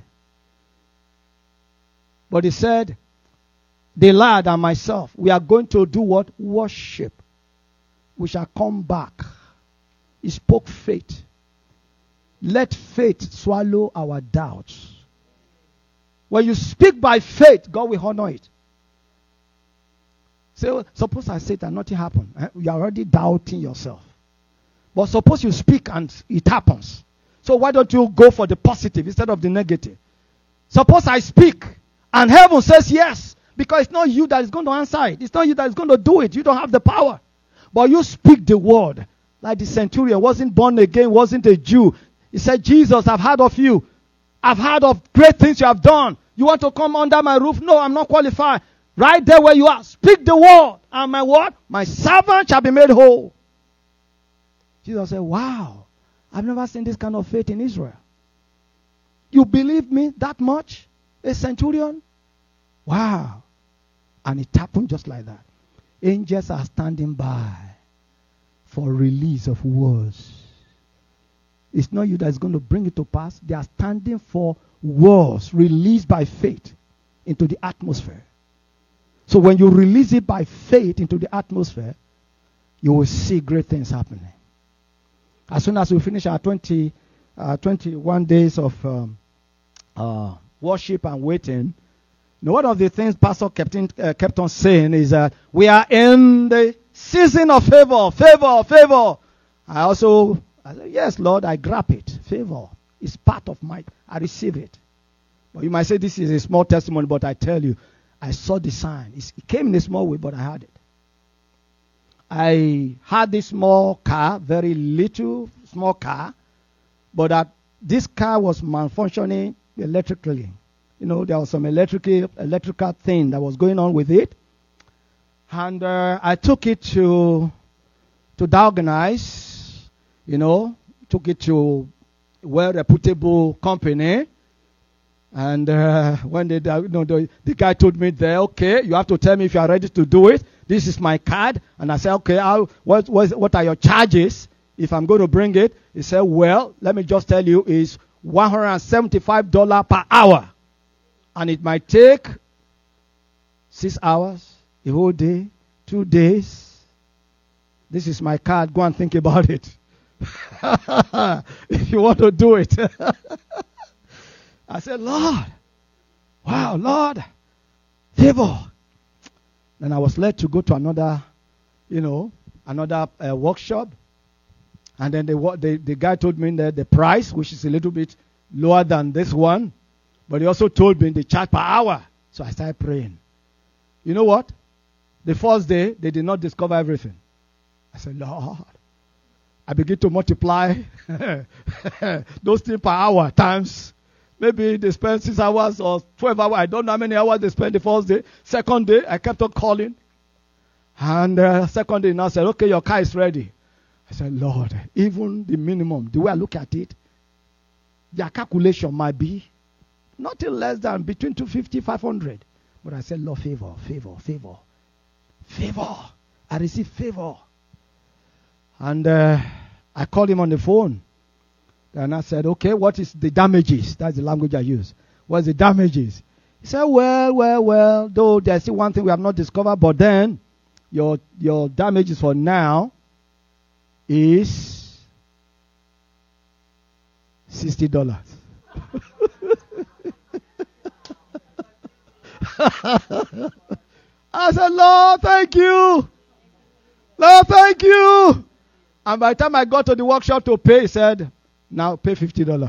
But he said, the lad and myself, we are going to do what? Worship. We shall come back. He spoke faith. Let faith swallow our doubts. When you speak by faith, God will honor it. So, suppose I say that nothing happened. Eh? You are already doubting yourself. But suppose you speak and it happens. So why don't you go for the positive instead of the negative? Suppose I speak and heaven says yes, because it's not you that is going to answer it. It's not you that is going to do it. You don't have the power. But you speak the word. like the centurion, wasn't born again, wasn't a Jew. He said, Jesus, I've heard of you. I've heard of great things you have done. You want to come under my roof? No, I'm not qualified. Right there where you are, speak the word. And my word, my servant shall be made whole. Jesus said, wow, I've never seen this kind of faith in Israel. You believe me that much? A centurion? Wow. And it happened just like that. Angels are standing by for release of words. It's not you that's going to bring it to pass. They are standing for words released by faith into the atmosphere. So when you release it by faith into the atmosphere, you will see great things happening. As soon as we finish our twenty, uh, twenty-one days of um, uh, worship and waiting, you know, one of the things Pastor kept, in, uh, kept on saying is that we are in the season of favor, favor, favor. I also, I said, yes, Lord, I grab it. Favor is part of my, I receive it. But you might say this is a small testimony, but I tell you, I saw the sign. It's, it came in a small way, but I had it. I had this small car, very little, small car, but that this car was malfunctioning electrically. You know, there was some electrical, electrical thing that was going on with it. And uh, I took it to, to diagnose, you know, took it to a well-reputable company. And uh, when they, you know, the, the guy told me there, okay, you have to tell me if you are ready to do it. This is my card. And I said, okay, I'll, what, what, what are your charges if I'm going to bring it? He said, well, let me just tell you, it's one hundred seventy-five dollars per hour. And it might take six hours, a whole day, two days. This is my card. Go and think about it. If you want to do it. I said, Lord, wow, Lord, favor. Then I was led to go to another, you know, another uh, workshop. And then the, the, the guy told me that the price, which is a little bit lower than this one. But he also told me the charge per hour. So I started praying. You know what? The first day, they did not discover everything. I said, Lord, I begin to multiply those things per hour times. Maybe they spend six hours or twelve hours. I don't know how many hours they spent the first day. Second day, I kept on calling. And uh, second day, now said, okay, your car is ready. I said, Lord, even the minimum, the way I look at it, their calculation might be nothing less than between two hundred fifty, five hundred. But I said, Lord, favor, favor, favor, favor. I received favor. And uh, I called him on the phone. And I said, okay, what is the damages? That's the language I use. What's the damages? He said, well, well, well, though there's still one thing we have not discovered, but then your your damages for now is sixty dollars. I said, Lord, thank you. Lord, thank you. And by the time I got to the workshop to pay, he said, now pay fifty dollars.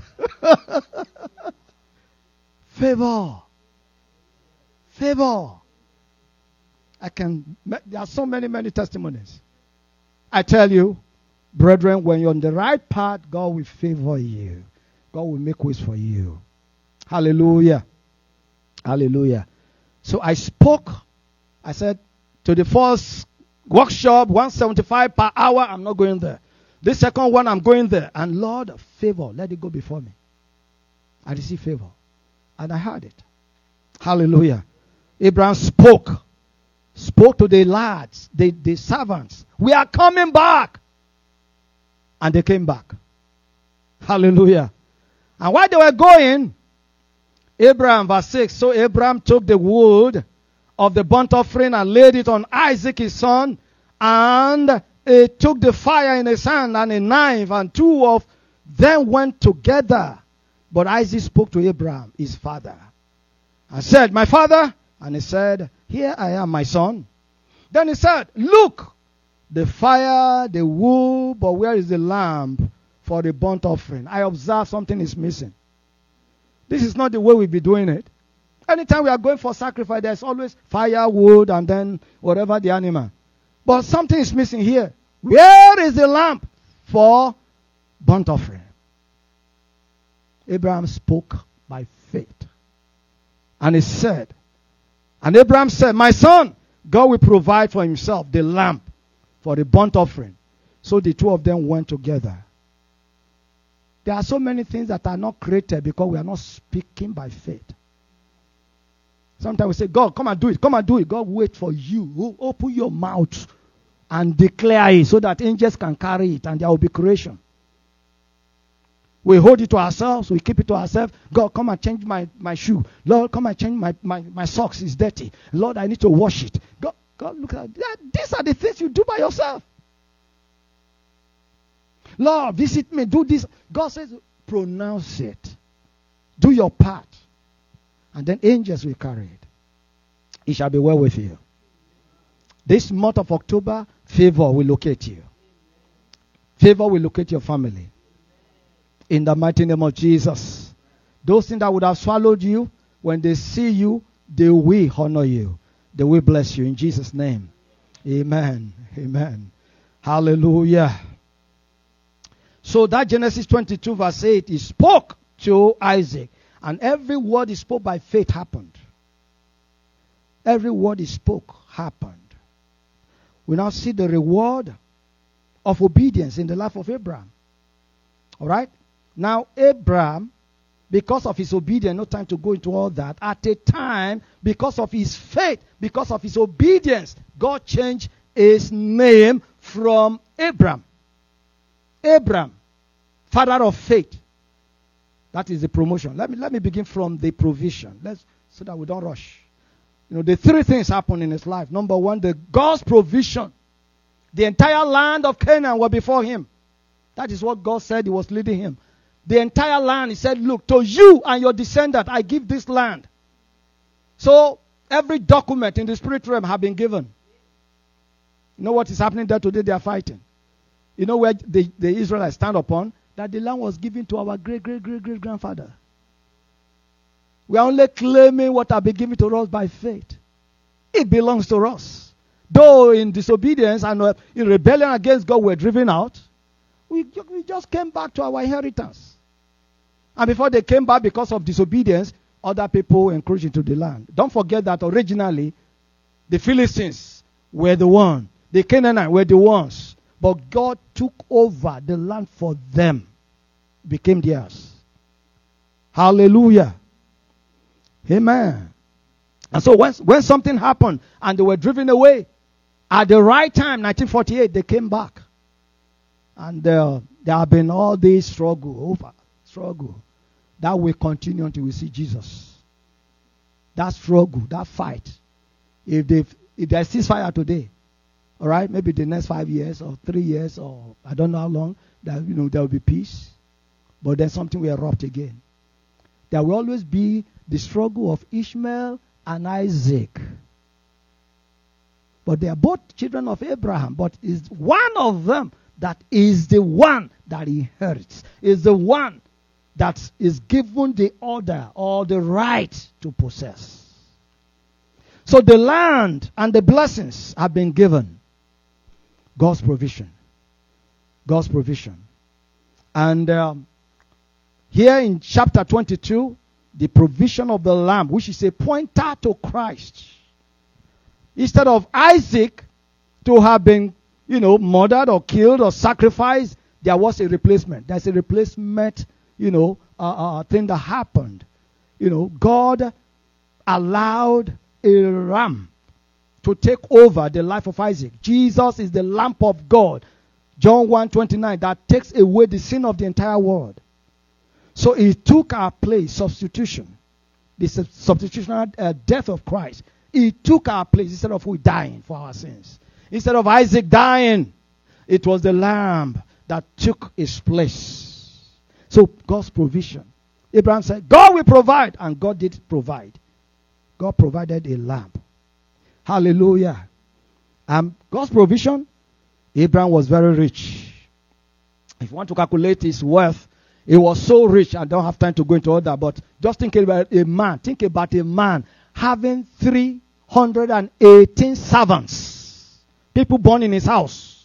Favor. Favor. I can, there are so many, many testimonies. I tell you, brethren, when you're on the right path, God will favor you. God will make ways for you. Hallelujah. Hallelujah. So I spoke. I said, to the first workshop, one hundred seventy-five per hour, I'm not going there. The second one, I'm going there. And Lord, favor, let it go before me. I received favor. And I heard it. Hallelujah. Abraham spoke. Spoke to the lads, the, the servants. We are coming back. And they came back. Hallelujah. And while they were going, Abraham, verse six, so Abraham took the wood of the burnt offering and laid it on Isaac his son, and he took the fire in his hand and a knife, and two of them went together. But Isaac spoke to Abraham, his father, and said, my father? And he said, here I am, my son. Then he said, look, the fire, the wood, but where is the lamb for the burnt offering? I observe something is missing. This is not the way we'll be doing it. Anytime we are going for sacrifice, there's always fire, wood, and then whatever the animal. But something is missing here. Where is the lamb for burnt offering? Abraham spoke by faith. And he said, and Abraham said, my son, God will provide for himself the lamb for the burnt offering. So the two of them went together. There are so many things that are not created because we are not speaking by faith. Sometimes we say, God, come and do it. Come and do it. God, wait for you. Open your mouth and declare it so that angels can carry it and there will be creation. We hold it to ourselves. We keep it to ourselves. God, come and change my, my shoe. Lord, come and change my, my, my socks. It's dirty. Lord, I need to wash it. God, God, look at that. These are the things you do by yourself. Lord, visit me. Do this. God says, pronounce it. Do your part. And then angels will carry it. It shall be well with you. This month of October, favor will locate you. Favor will locate your family. In the mighty name of Jesus. Those things that would have swallowed you, when they see you, they will honor you. They will bless you in Jesus' name. Amen. Amen. Hallelujah. So that Genesis twenty-two verse eight, he spoke to Isaac. And every word he spoke by faith happened. Every word he spoke happened. We now see the reward of obedience in the life of Abraham. All right? Now, Abraham, because of his obedience, no time to go into all that, at a time, because of his faith, because of his obedience, God changed his name from Abram. Abram, father of faith. That is the promotion. Let me let me begin from the provision. Let's so that we don't rush. You know, the three things happen in his life. Number one, the God's provision. The entire land of Canaan were before him. That is what God said he was leading him. The entire land, he said, look, to you and your descendant, I give this land. So, every document in the spirit realm have been given. You know what is happening there today? They are fighting. You know where the, the Israelites stand upon? That the land was given to our great, great, great, great grandfather. We are only claiming what has been given to us by faith. It belongs to us. Though in disobedience and uh, in rebellion against God we're driven out, we, we just came back to our inheritance. And before they came back because of disobedience, other people encroached into the land. Don't forget that originally, the Philistines were the one. The Canaanites were the ones. But God took over the land for them. Became theirs. Hallelujah. Amen. And so when, when something happened and they were driven away, at the right time, nineteen forty-eight, they came back. And uh, there have been all this struggle, over struggle. That will continue until we see Jesus. That struggle, that fight. If they if there's ceasefire today, all right, maybe the next five years or three years or I don't know how long, that you know there will be peace. But then something will erupt again. There will always be the struggle of Ishmael and Isaac. But they are both children of Abraham. But it's one of them that is the one that inherits. Is the one that is given the order or the right to possess. So the land and the blessings have been given. God's provision. God's provision. And um, here in chapter twenty-two, the provision of the lamb, which is a pointer to Christ. Instead of Isaac to have been, you know, murdered or killed or sacrificed, there was a replacement. There's a replacement, you know, uh, uh, thing that happened. You know, God allowed a ram to take over the life of Isaac. Jesus is the Lamb of God. John one twenty-nine, that takes away the sin of the entire world. So he took our place, substitution. The substitutional uh, death of Christ. He took our place instead of we dying for our sins. Instead of Isaac dying, it was the lamb that took his place. So God's provision. Abraham said, God will provide. And God did provide. God provided a lamb. Hallelujah. Um, God's provision, Abraham was very rich. If you want to calculate his wealth, he was so rich. I don't have time to go into all that. But just think about a man. Think about a man having three hundred eighteen servants. People born in his house.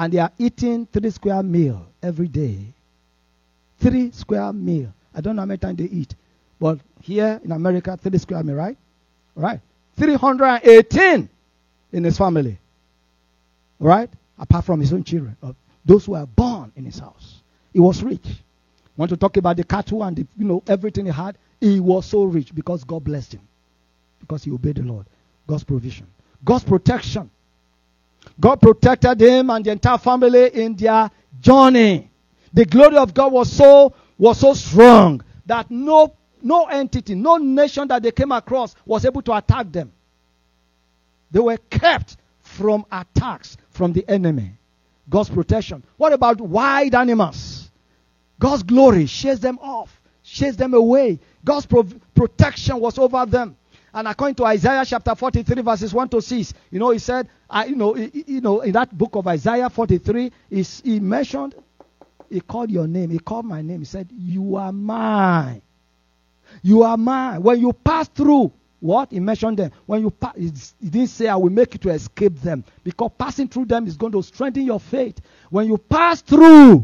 And they are eating three square meal every day. Three square meal. I don't know how many times they eat. But here in America, three square meal, right? Right. three hundred eighteen in his family. Right? Apart from his own children. Those who were born in his house. He was rich. Want to talk about the cattle and the, you know, everything he had? He was so rich because God blessed him. Because he obeyed the Lord. God's provision. God's protection. God protected him and the entire family in their journey. The glory of God was so was so strong that no no entity, no nation that they came across was able to attack them. They were kept from attacks from the enemy. God's protection. What about wild animals? God's glory chased them off, chased them away. God's pro- protection was over them. And according to Isaiah chapter forty-three, verses one to six, you know, he said, uh, you know, he, you know, in that book of Isaiah forty-three, he, he mentioned, he called your name, he called my name. He said, you are mine. You are mine. When you pass through, what? He mentioned them. When you pass, he didn't say, I will make you to escape them. Because passing through them is going to strengthen your faith. When you pass through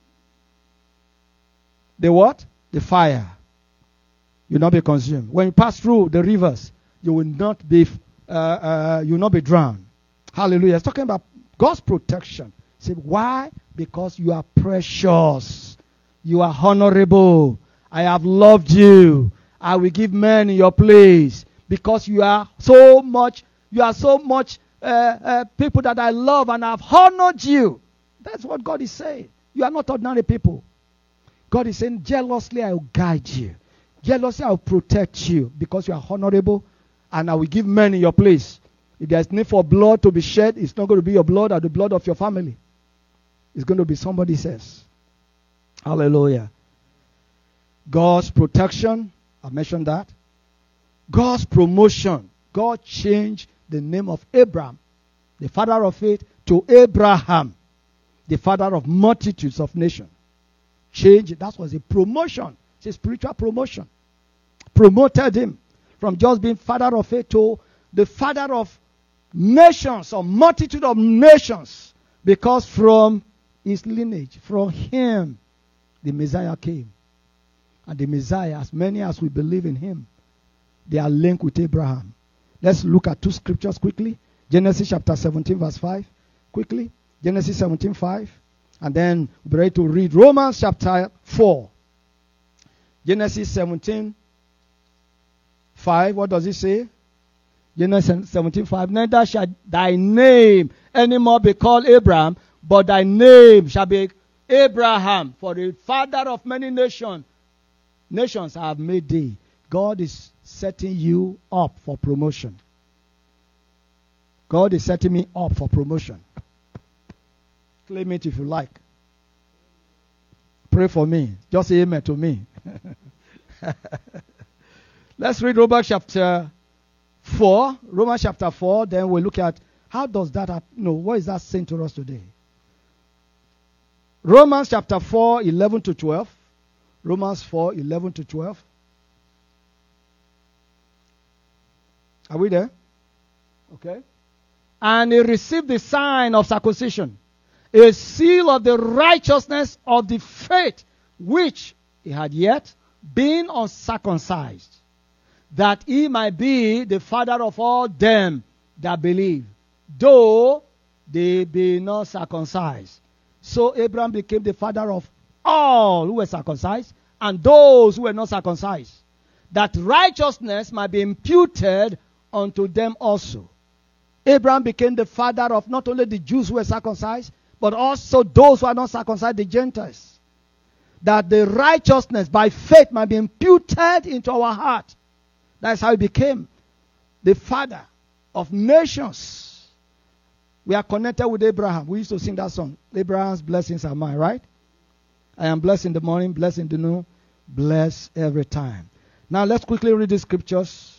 the what? The fire, you will not be consumed. When you pass through the rivers, you will not be uh, uh, you will not be drowned. Hallelujah. It's talking about God's protection. See why? Because you are precious. You are honorable. I have loved you. I will give men in your place because you are so much. You are so much uh, uh, people that I love and I've honored you. That's what God is saying. You are not ordinary people. God is saying, jealously I will guide you. Jealously I will protect you because you are honorable and I will give men in your place. If there is need for blood to be shed, it's not going to be your blood or the blood of your family. It's going to be somebody else. Hallelujah. God's protection, I mentioned that. God's promotion. God changed the name of Abraham, the father of faith, to Abraham, the father of multitudes of nations. Change, that was a promotion. It's a spiritual promotion. Promoted him from just being father of faith to the father of nations, or multitude of nations. Because from his lineage, from him, the Messiah came. And the Messiah, as many as we believe in him, they are linked with Abraham. Let's look at two scriptures quickly. Genesis chapter seventeen, verse five. Quickly. Genesis seventeen, five. And then we'll be ready to read Romans chapter four. Genesis seventeen, five. What does it say? Genesis seventeen, five. Neither shall thy name anymore be called Abraham, but thy name shall be Abraham, for the father of many nations. Nations I have made thee. God is setting you up for promotion. God is setting me up for promotion. Claim it if you like. Pray for me. Just say amen to me. Let's read Romans chapter four. Romans chapter four. Then we'll look at how does that happen. No, what is that saying to us today? Romans chapter four, eleven to twelve. Romans four, eleven to twelve. Are we there? Okay. And he received the sign of circumcision, a seal of the righteousness of the faith which he had yet been uncircumcised, that he might be the father of all them that believe, though they be not circumcised. So Abraham became the father of all who were circumcised and those who were not circumcised, that righteousness might be imputed unto them also. Abraham became the father of not only the Jews who were circumcised, but also those who are not circumcised, the Gentiles. That the righteousness by faith might be imputed into our heart. That's how he became the father of nations. We are connected with Abraham. We used to sing that song. Abraham's blessings are mine, right? I am blessed in the morning, blessed in the noon, blessed every time. Now let's quickly read the scriptures.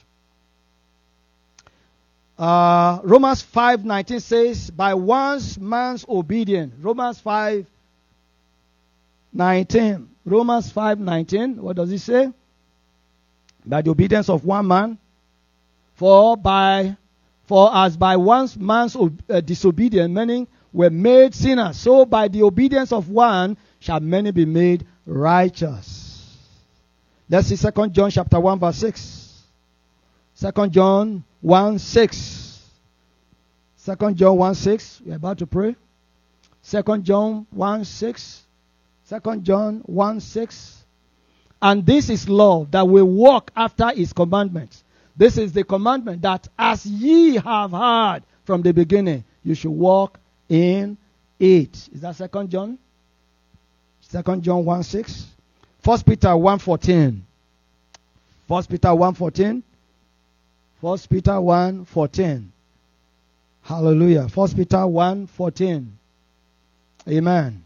Uh, Romans five nineteen says, by one man's obedience. Romans five nineteen. Romans five nineteen. What does it say? By the obedience of one man. For by for as by one man's uh, disobedience, meaning were made sinners. So by the obedience of one shall many be made righteous. Let's see Second John chapter one verse six. Second John one six. Second John one six. We're about to pray. Second John one six. Second John one six. And this is love, that we walk after his commandments. This is the commandment, that as ye have heard from the beginning, you should walk in it. Is that Second John? Second John one six. First Peter one fourteen. First Peter one fourteen. First Peter one fourteen. Hallelujah. First Peter one fourteen. Amen.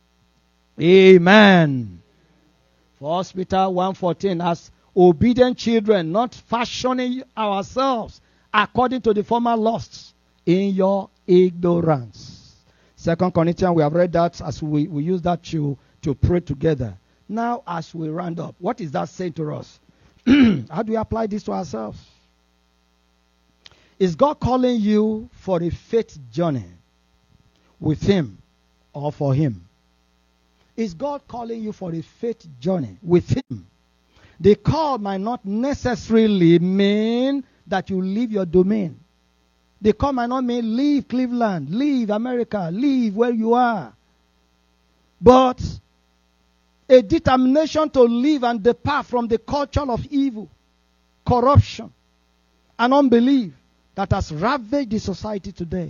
Amen. First Peter one fourteen. As obedient children, not fashioning ourselves according to the former lusts in your ignorance. Second Corinthians, we have read that as we, we use that to, to pray together. Now, as we round up, what is that saying to us? How do we apply this to ourselves? Is God calling you for a faith journey with him or for him? Is God calling you for a faith journey with him? The call might not necessarily mean that you leave your domain. The call might not mean leave Cleveland, leave America, leave where you are. But a determination to live and depart from the culture of evil, corruption, and unbelief that has ravaged the society today.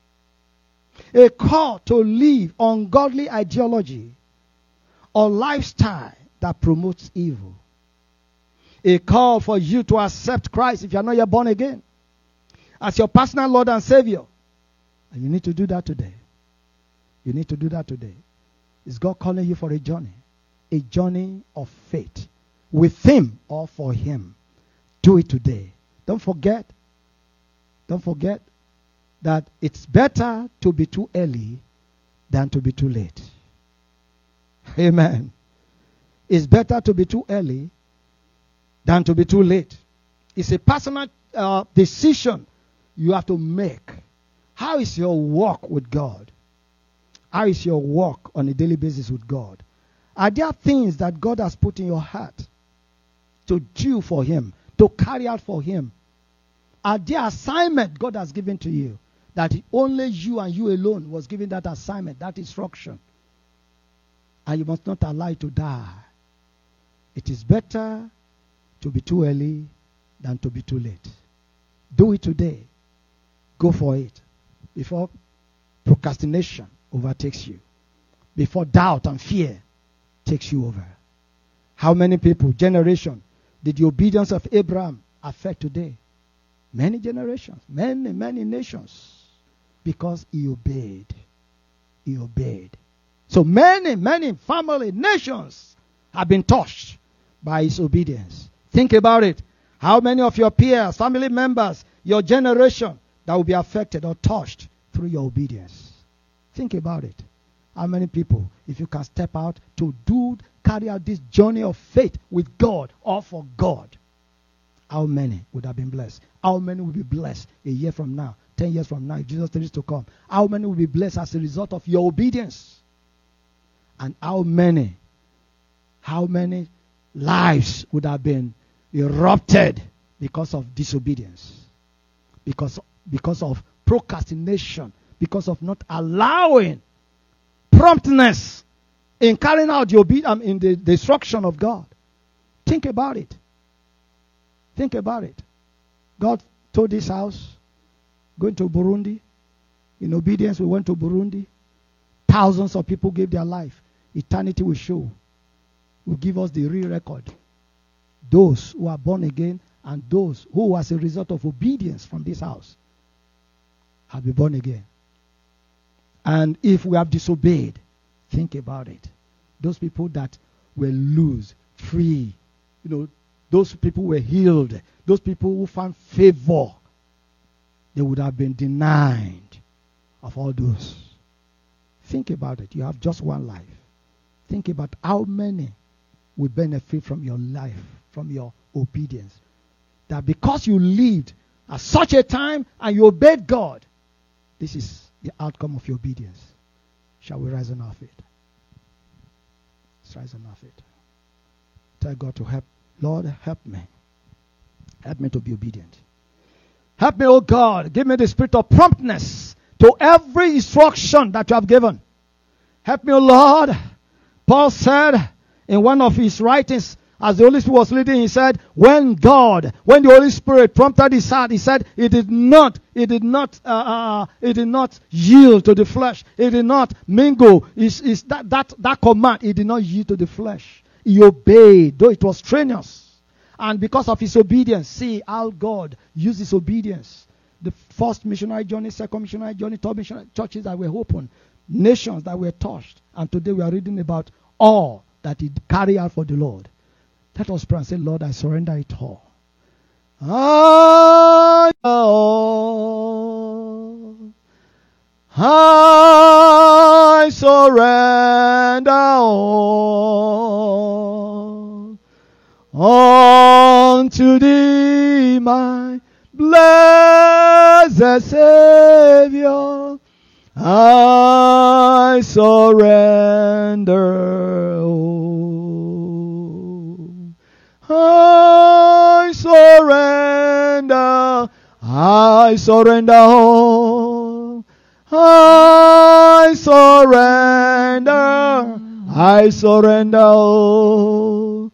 A call to live ungodly ideology or lifestyle that promotes evil. A call for you to accept Christ if you are not yet born again as your personal Lord and Savior. And you need to do that today. You need to do that today. Is God calling you for a journey? A journey of faith. With him or for him. Do it today. Don't forget. Don't forget that it's better to be too early than to be too late. Amen. It's better to be too early than to be too late. It's a personal uh, decision you have to make. How is your walk with God? How is your walk on a daily basis with God? Are there things that God has put in your heart to do for him, to carry out for him? Are there assignments God has given to you that only you and you alone was given that assignment, that instruction? And you must not allow it to die. It is better to be too early than to be too late. Do it today. Go for it. Before procrastination overtakes you. Before doubt and fear takes you over. How many people, generation, did the obedience of Abraham affect today? Many generations. Many, many nations. Because he obeyed. He obeyed. So many, many family, nations have been touched by his obedience. Think about it. How many of your peers, family members, your generation that will be affected or touched through your obedience? Think about it. How many people, if you can step out to do, carry out this journey of faith with God or for God, how many would have been blessed? How many will be blessed a year from now, ten years from now, if Jesus is to come? How many will be blessed as a result of your obedience? And how many, how many lives would have been erupted because of disobedience, because because of procrastination, because of not allowing promptness in carrying out the obe- um, in the, the instruction of God. Think about it. Think about it. God told this house, going to Burundi. In obedience, we went to Burundi. Thousands of people gave their life. Eternity will show. Will give us the real record. Those who are born again and those who, as a result of obedience from this house, have been born again. And if we have disobeyed, think about it. Those people that were loose, free, you know, those people were healed. Those people who found favor, they would have been denied of all those. Think about it. You have just one life. Think about how many will benefit from your life, from your obedience. That because you lived at such a time and you obeyed God, this is the outcome of your obedience. Shall we rise on our feet? Let's rise on our feet. Tell God to help. Lord, help me. Help me to be obedient. Help me, oh God. Give me the spirit of promptness to every instruction that you have given. Help me, oh Lord. Paul said in one of his writings, as the Holy Spirit was leading, he said, when God, when the Holy Spirit prompted his heart, he said, it did not, it did not, uh, uh, it did not yield to the flesh. It did not mingle. Is is that, that, that command, it did not yield to the flesh. He obeyed, though it was strenuous. And because of his obedience, see how God used his obedience. The first missionary journey, second missionary journey, third missionary churches that were opened, nations that were touched. And today we are reading about all that he carried out for the Lord. Let us pray and say, Lord, I surrender it all. I, all. I surrender all unto thee, my blessed Savior. I surrender all. I surrender, I surrender all. I surrender, I surrender all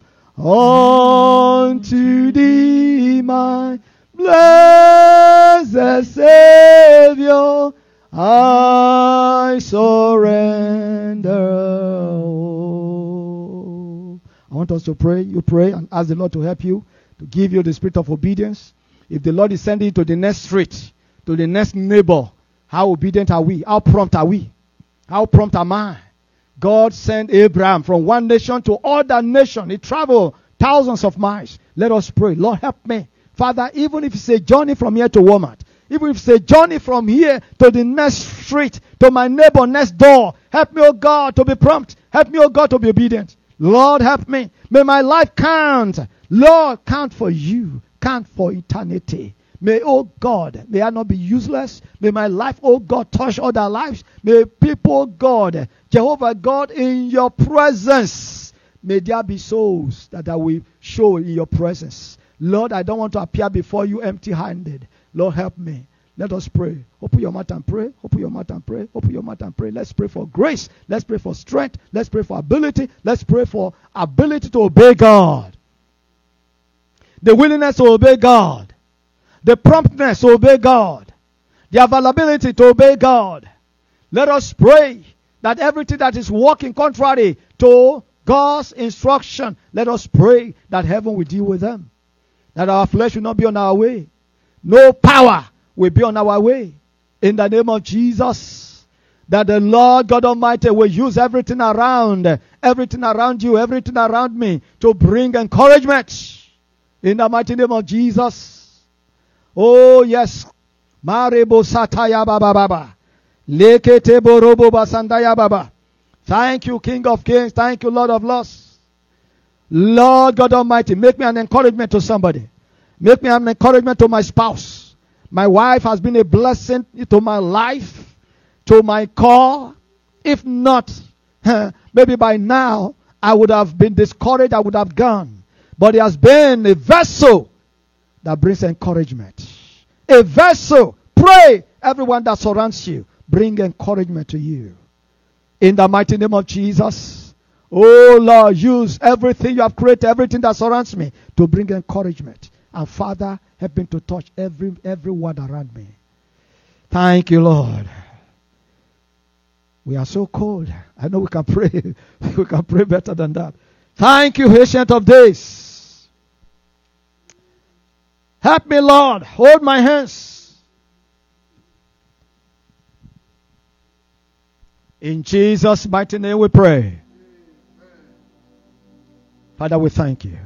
unto thee, my blessed Savior. I surrender all. I want us to pray. You pray and ask the Lord to help you, to give you the spirit of obedience. If the Lord is sending you to the next street, to the next neighbor, how obedient are we? How prompt are we? How prompt am I? God sent Abraham from one nation to other nation. He traveled thousands of miles. Let us pray. Lord, help me. Father, even if it's a journey from here to Walmart, even if it's a journey from here to the next street, to my neighbor next door, help me, oh God, to be prompt. Help me, oh God, to be obedient. Lord, help me. May my life count. Lord, count for you. Count for eternity. May, oh God, may I not be useless. May my life, oh God, touch other lives. May people, oh God, Jehovah God, in your presence, may there be souls that I will show in your presence. Lord, I don't want to appear before you empty-handed. Lord, help me. Let us pray. Open your mouth and pray. Open your mouth and pray. Open your mouth and pray. Let's pray for grace. Let's pray for strength. Let's pray for ability. Let's pray for ability to obey God. The willingness to obey God. The promptness to obey God. The availability to obey God. Let us pray that everything that is working contrary to God's instruction, let us pray that heaven will deal with them. That our flesh will not be on our way. No power will be on our way. In the name of Jesus. That the Lord God Almighty will use everything around, everything around you, everything around me to bring encouragement. In the mighty name of Jesus. Oh yes. Marebo sataya baba baba. Lekete borobo basandaya baba. Thank you, King of Kings. Thank you, Lord of Lords. Lord God Almighty, make me an encouragement to somebody. Make me an encouragement to my spouse. My wife has been a blessing to my life, to my call. If not, maybe by now I would have been discouraged, I would have gone. But it has been a vessel that brings encouragement. A vessel. Pray, everyone that surrounds you, bring encouragement to you. In the mighty name of Jesus. Oh Lord, use everything you have created, everything that surrounds me to bring encouragement. And Father, help me to touch every everyone around me. Thank you, Lord. We are so cold. I know we can pray. We can pray better than that. Thank you, Ancient of Days. Help me, Lord. Hold my hands. In Jesus' mighty name we pray. Father, we thank you.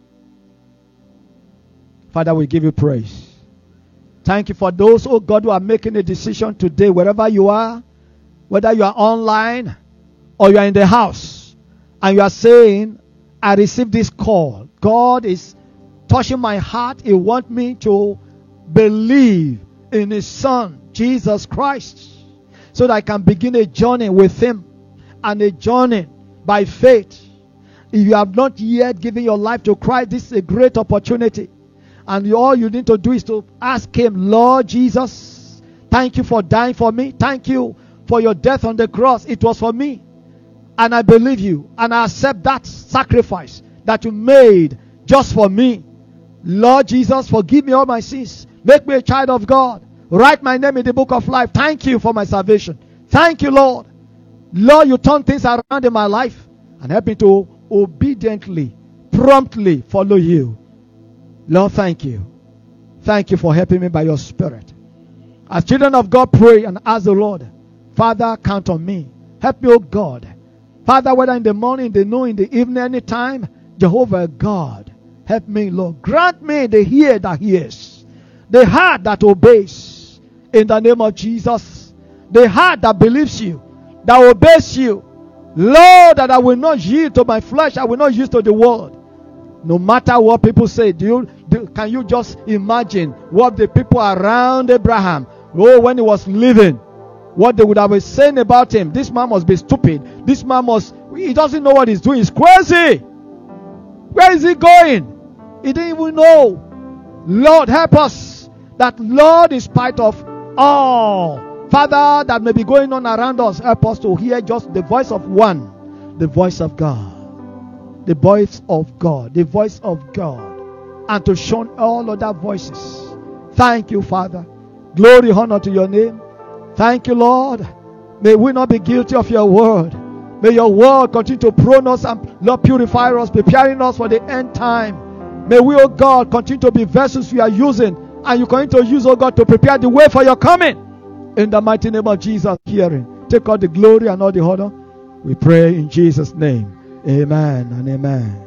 Father, we give you praise. Thank you for those, oh God, who are making a decision today, wherever you are, whether you are online or you are in the house, and you are saying, I received this call. God is touching my heart. He wants me to believe in His Son, Jesus Christ. so that I can begin a journey with Him, and a journey by faith. If you have not yet given your life to Christ, this is a great opportunity. And all you need to do is to ask Him, Lord Jesus, thank you for dying for me. Thank you for your death on the cross. It was for me. And I believe you. And I accept that sacrifice that you made just for me. Lord Jesus, forgive me all my sins. Make me a child of God. Write my name in the book of life. Thank you for my salvation. Thank you, Lord. Lord, you turn things around in my life and help me to obediently, promptly follow you. Lord, thank you. Thank you for helping me by your Spirit. As children of God, pray and ask the Lord, Father, count on me. Help me, oh God. Father, whether in the morning, in the noon, in the evening, anytime, Jehovah God, help me, Lord. Grant me the ear that hears, the heart that obeys, in the name of Jesus. The heart that believes you, that obeys you. Lord, that I will not yield to my flesh, I will not yield to the world. No matter what people say, do you do, can you just imagine what the people around Abraham, oh, when he was living, what they would have been saying about him? This man must be stupid. This man must, he doesn't know what he's doing. He's crazy. Where is he going? He didn't even know. Lord, help us. That, Lord, in spite of all, Father, that may be going on around us, help us to hear just the voice of one, the voice of God. The voice of God, the voice of God, and to shun all other voices. Thank you, Father. Glory, honor to your name. Thank you, Lord. May we not be guilty of your word. May your word continue to prune us and, Lord, purify us, preparing us for the end time. May we, oh God, continue to be vessels we are using, and you continue to use, oh God, to prepare the way for your coming. In the mighty name of Jesus, hearing. Take all the glory and all the honor. We pray in Jesus' name. Amen and amen.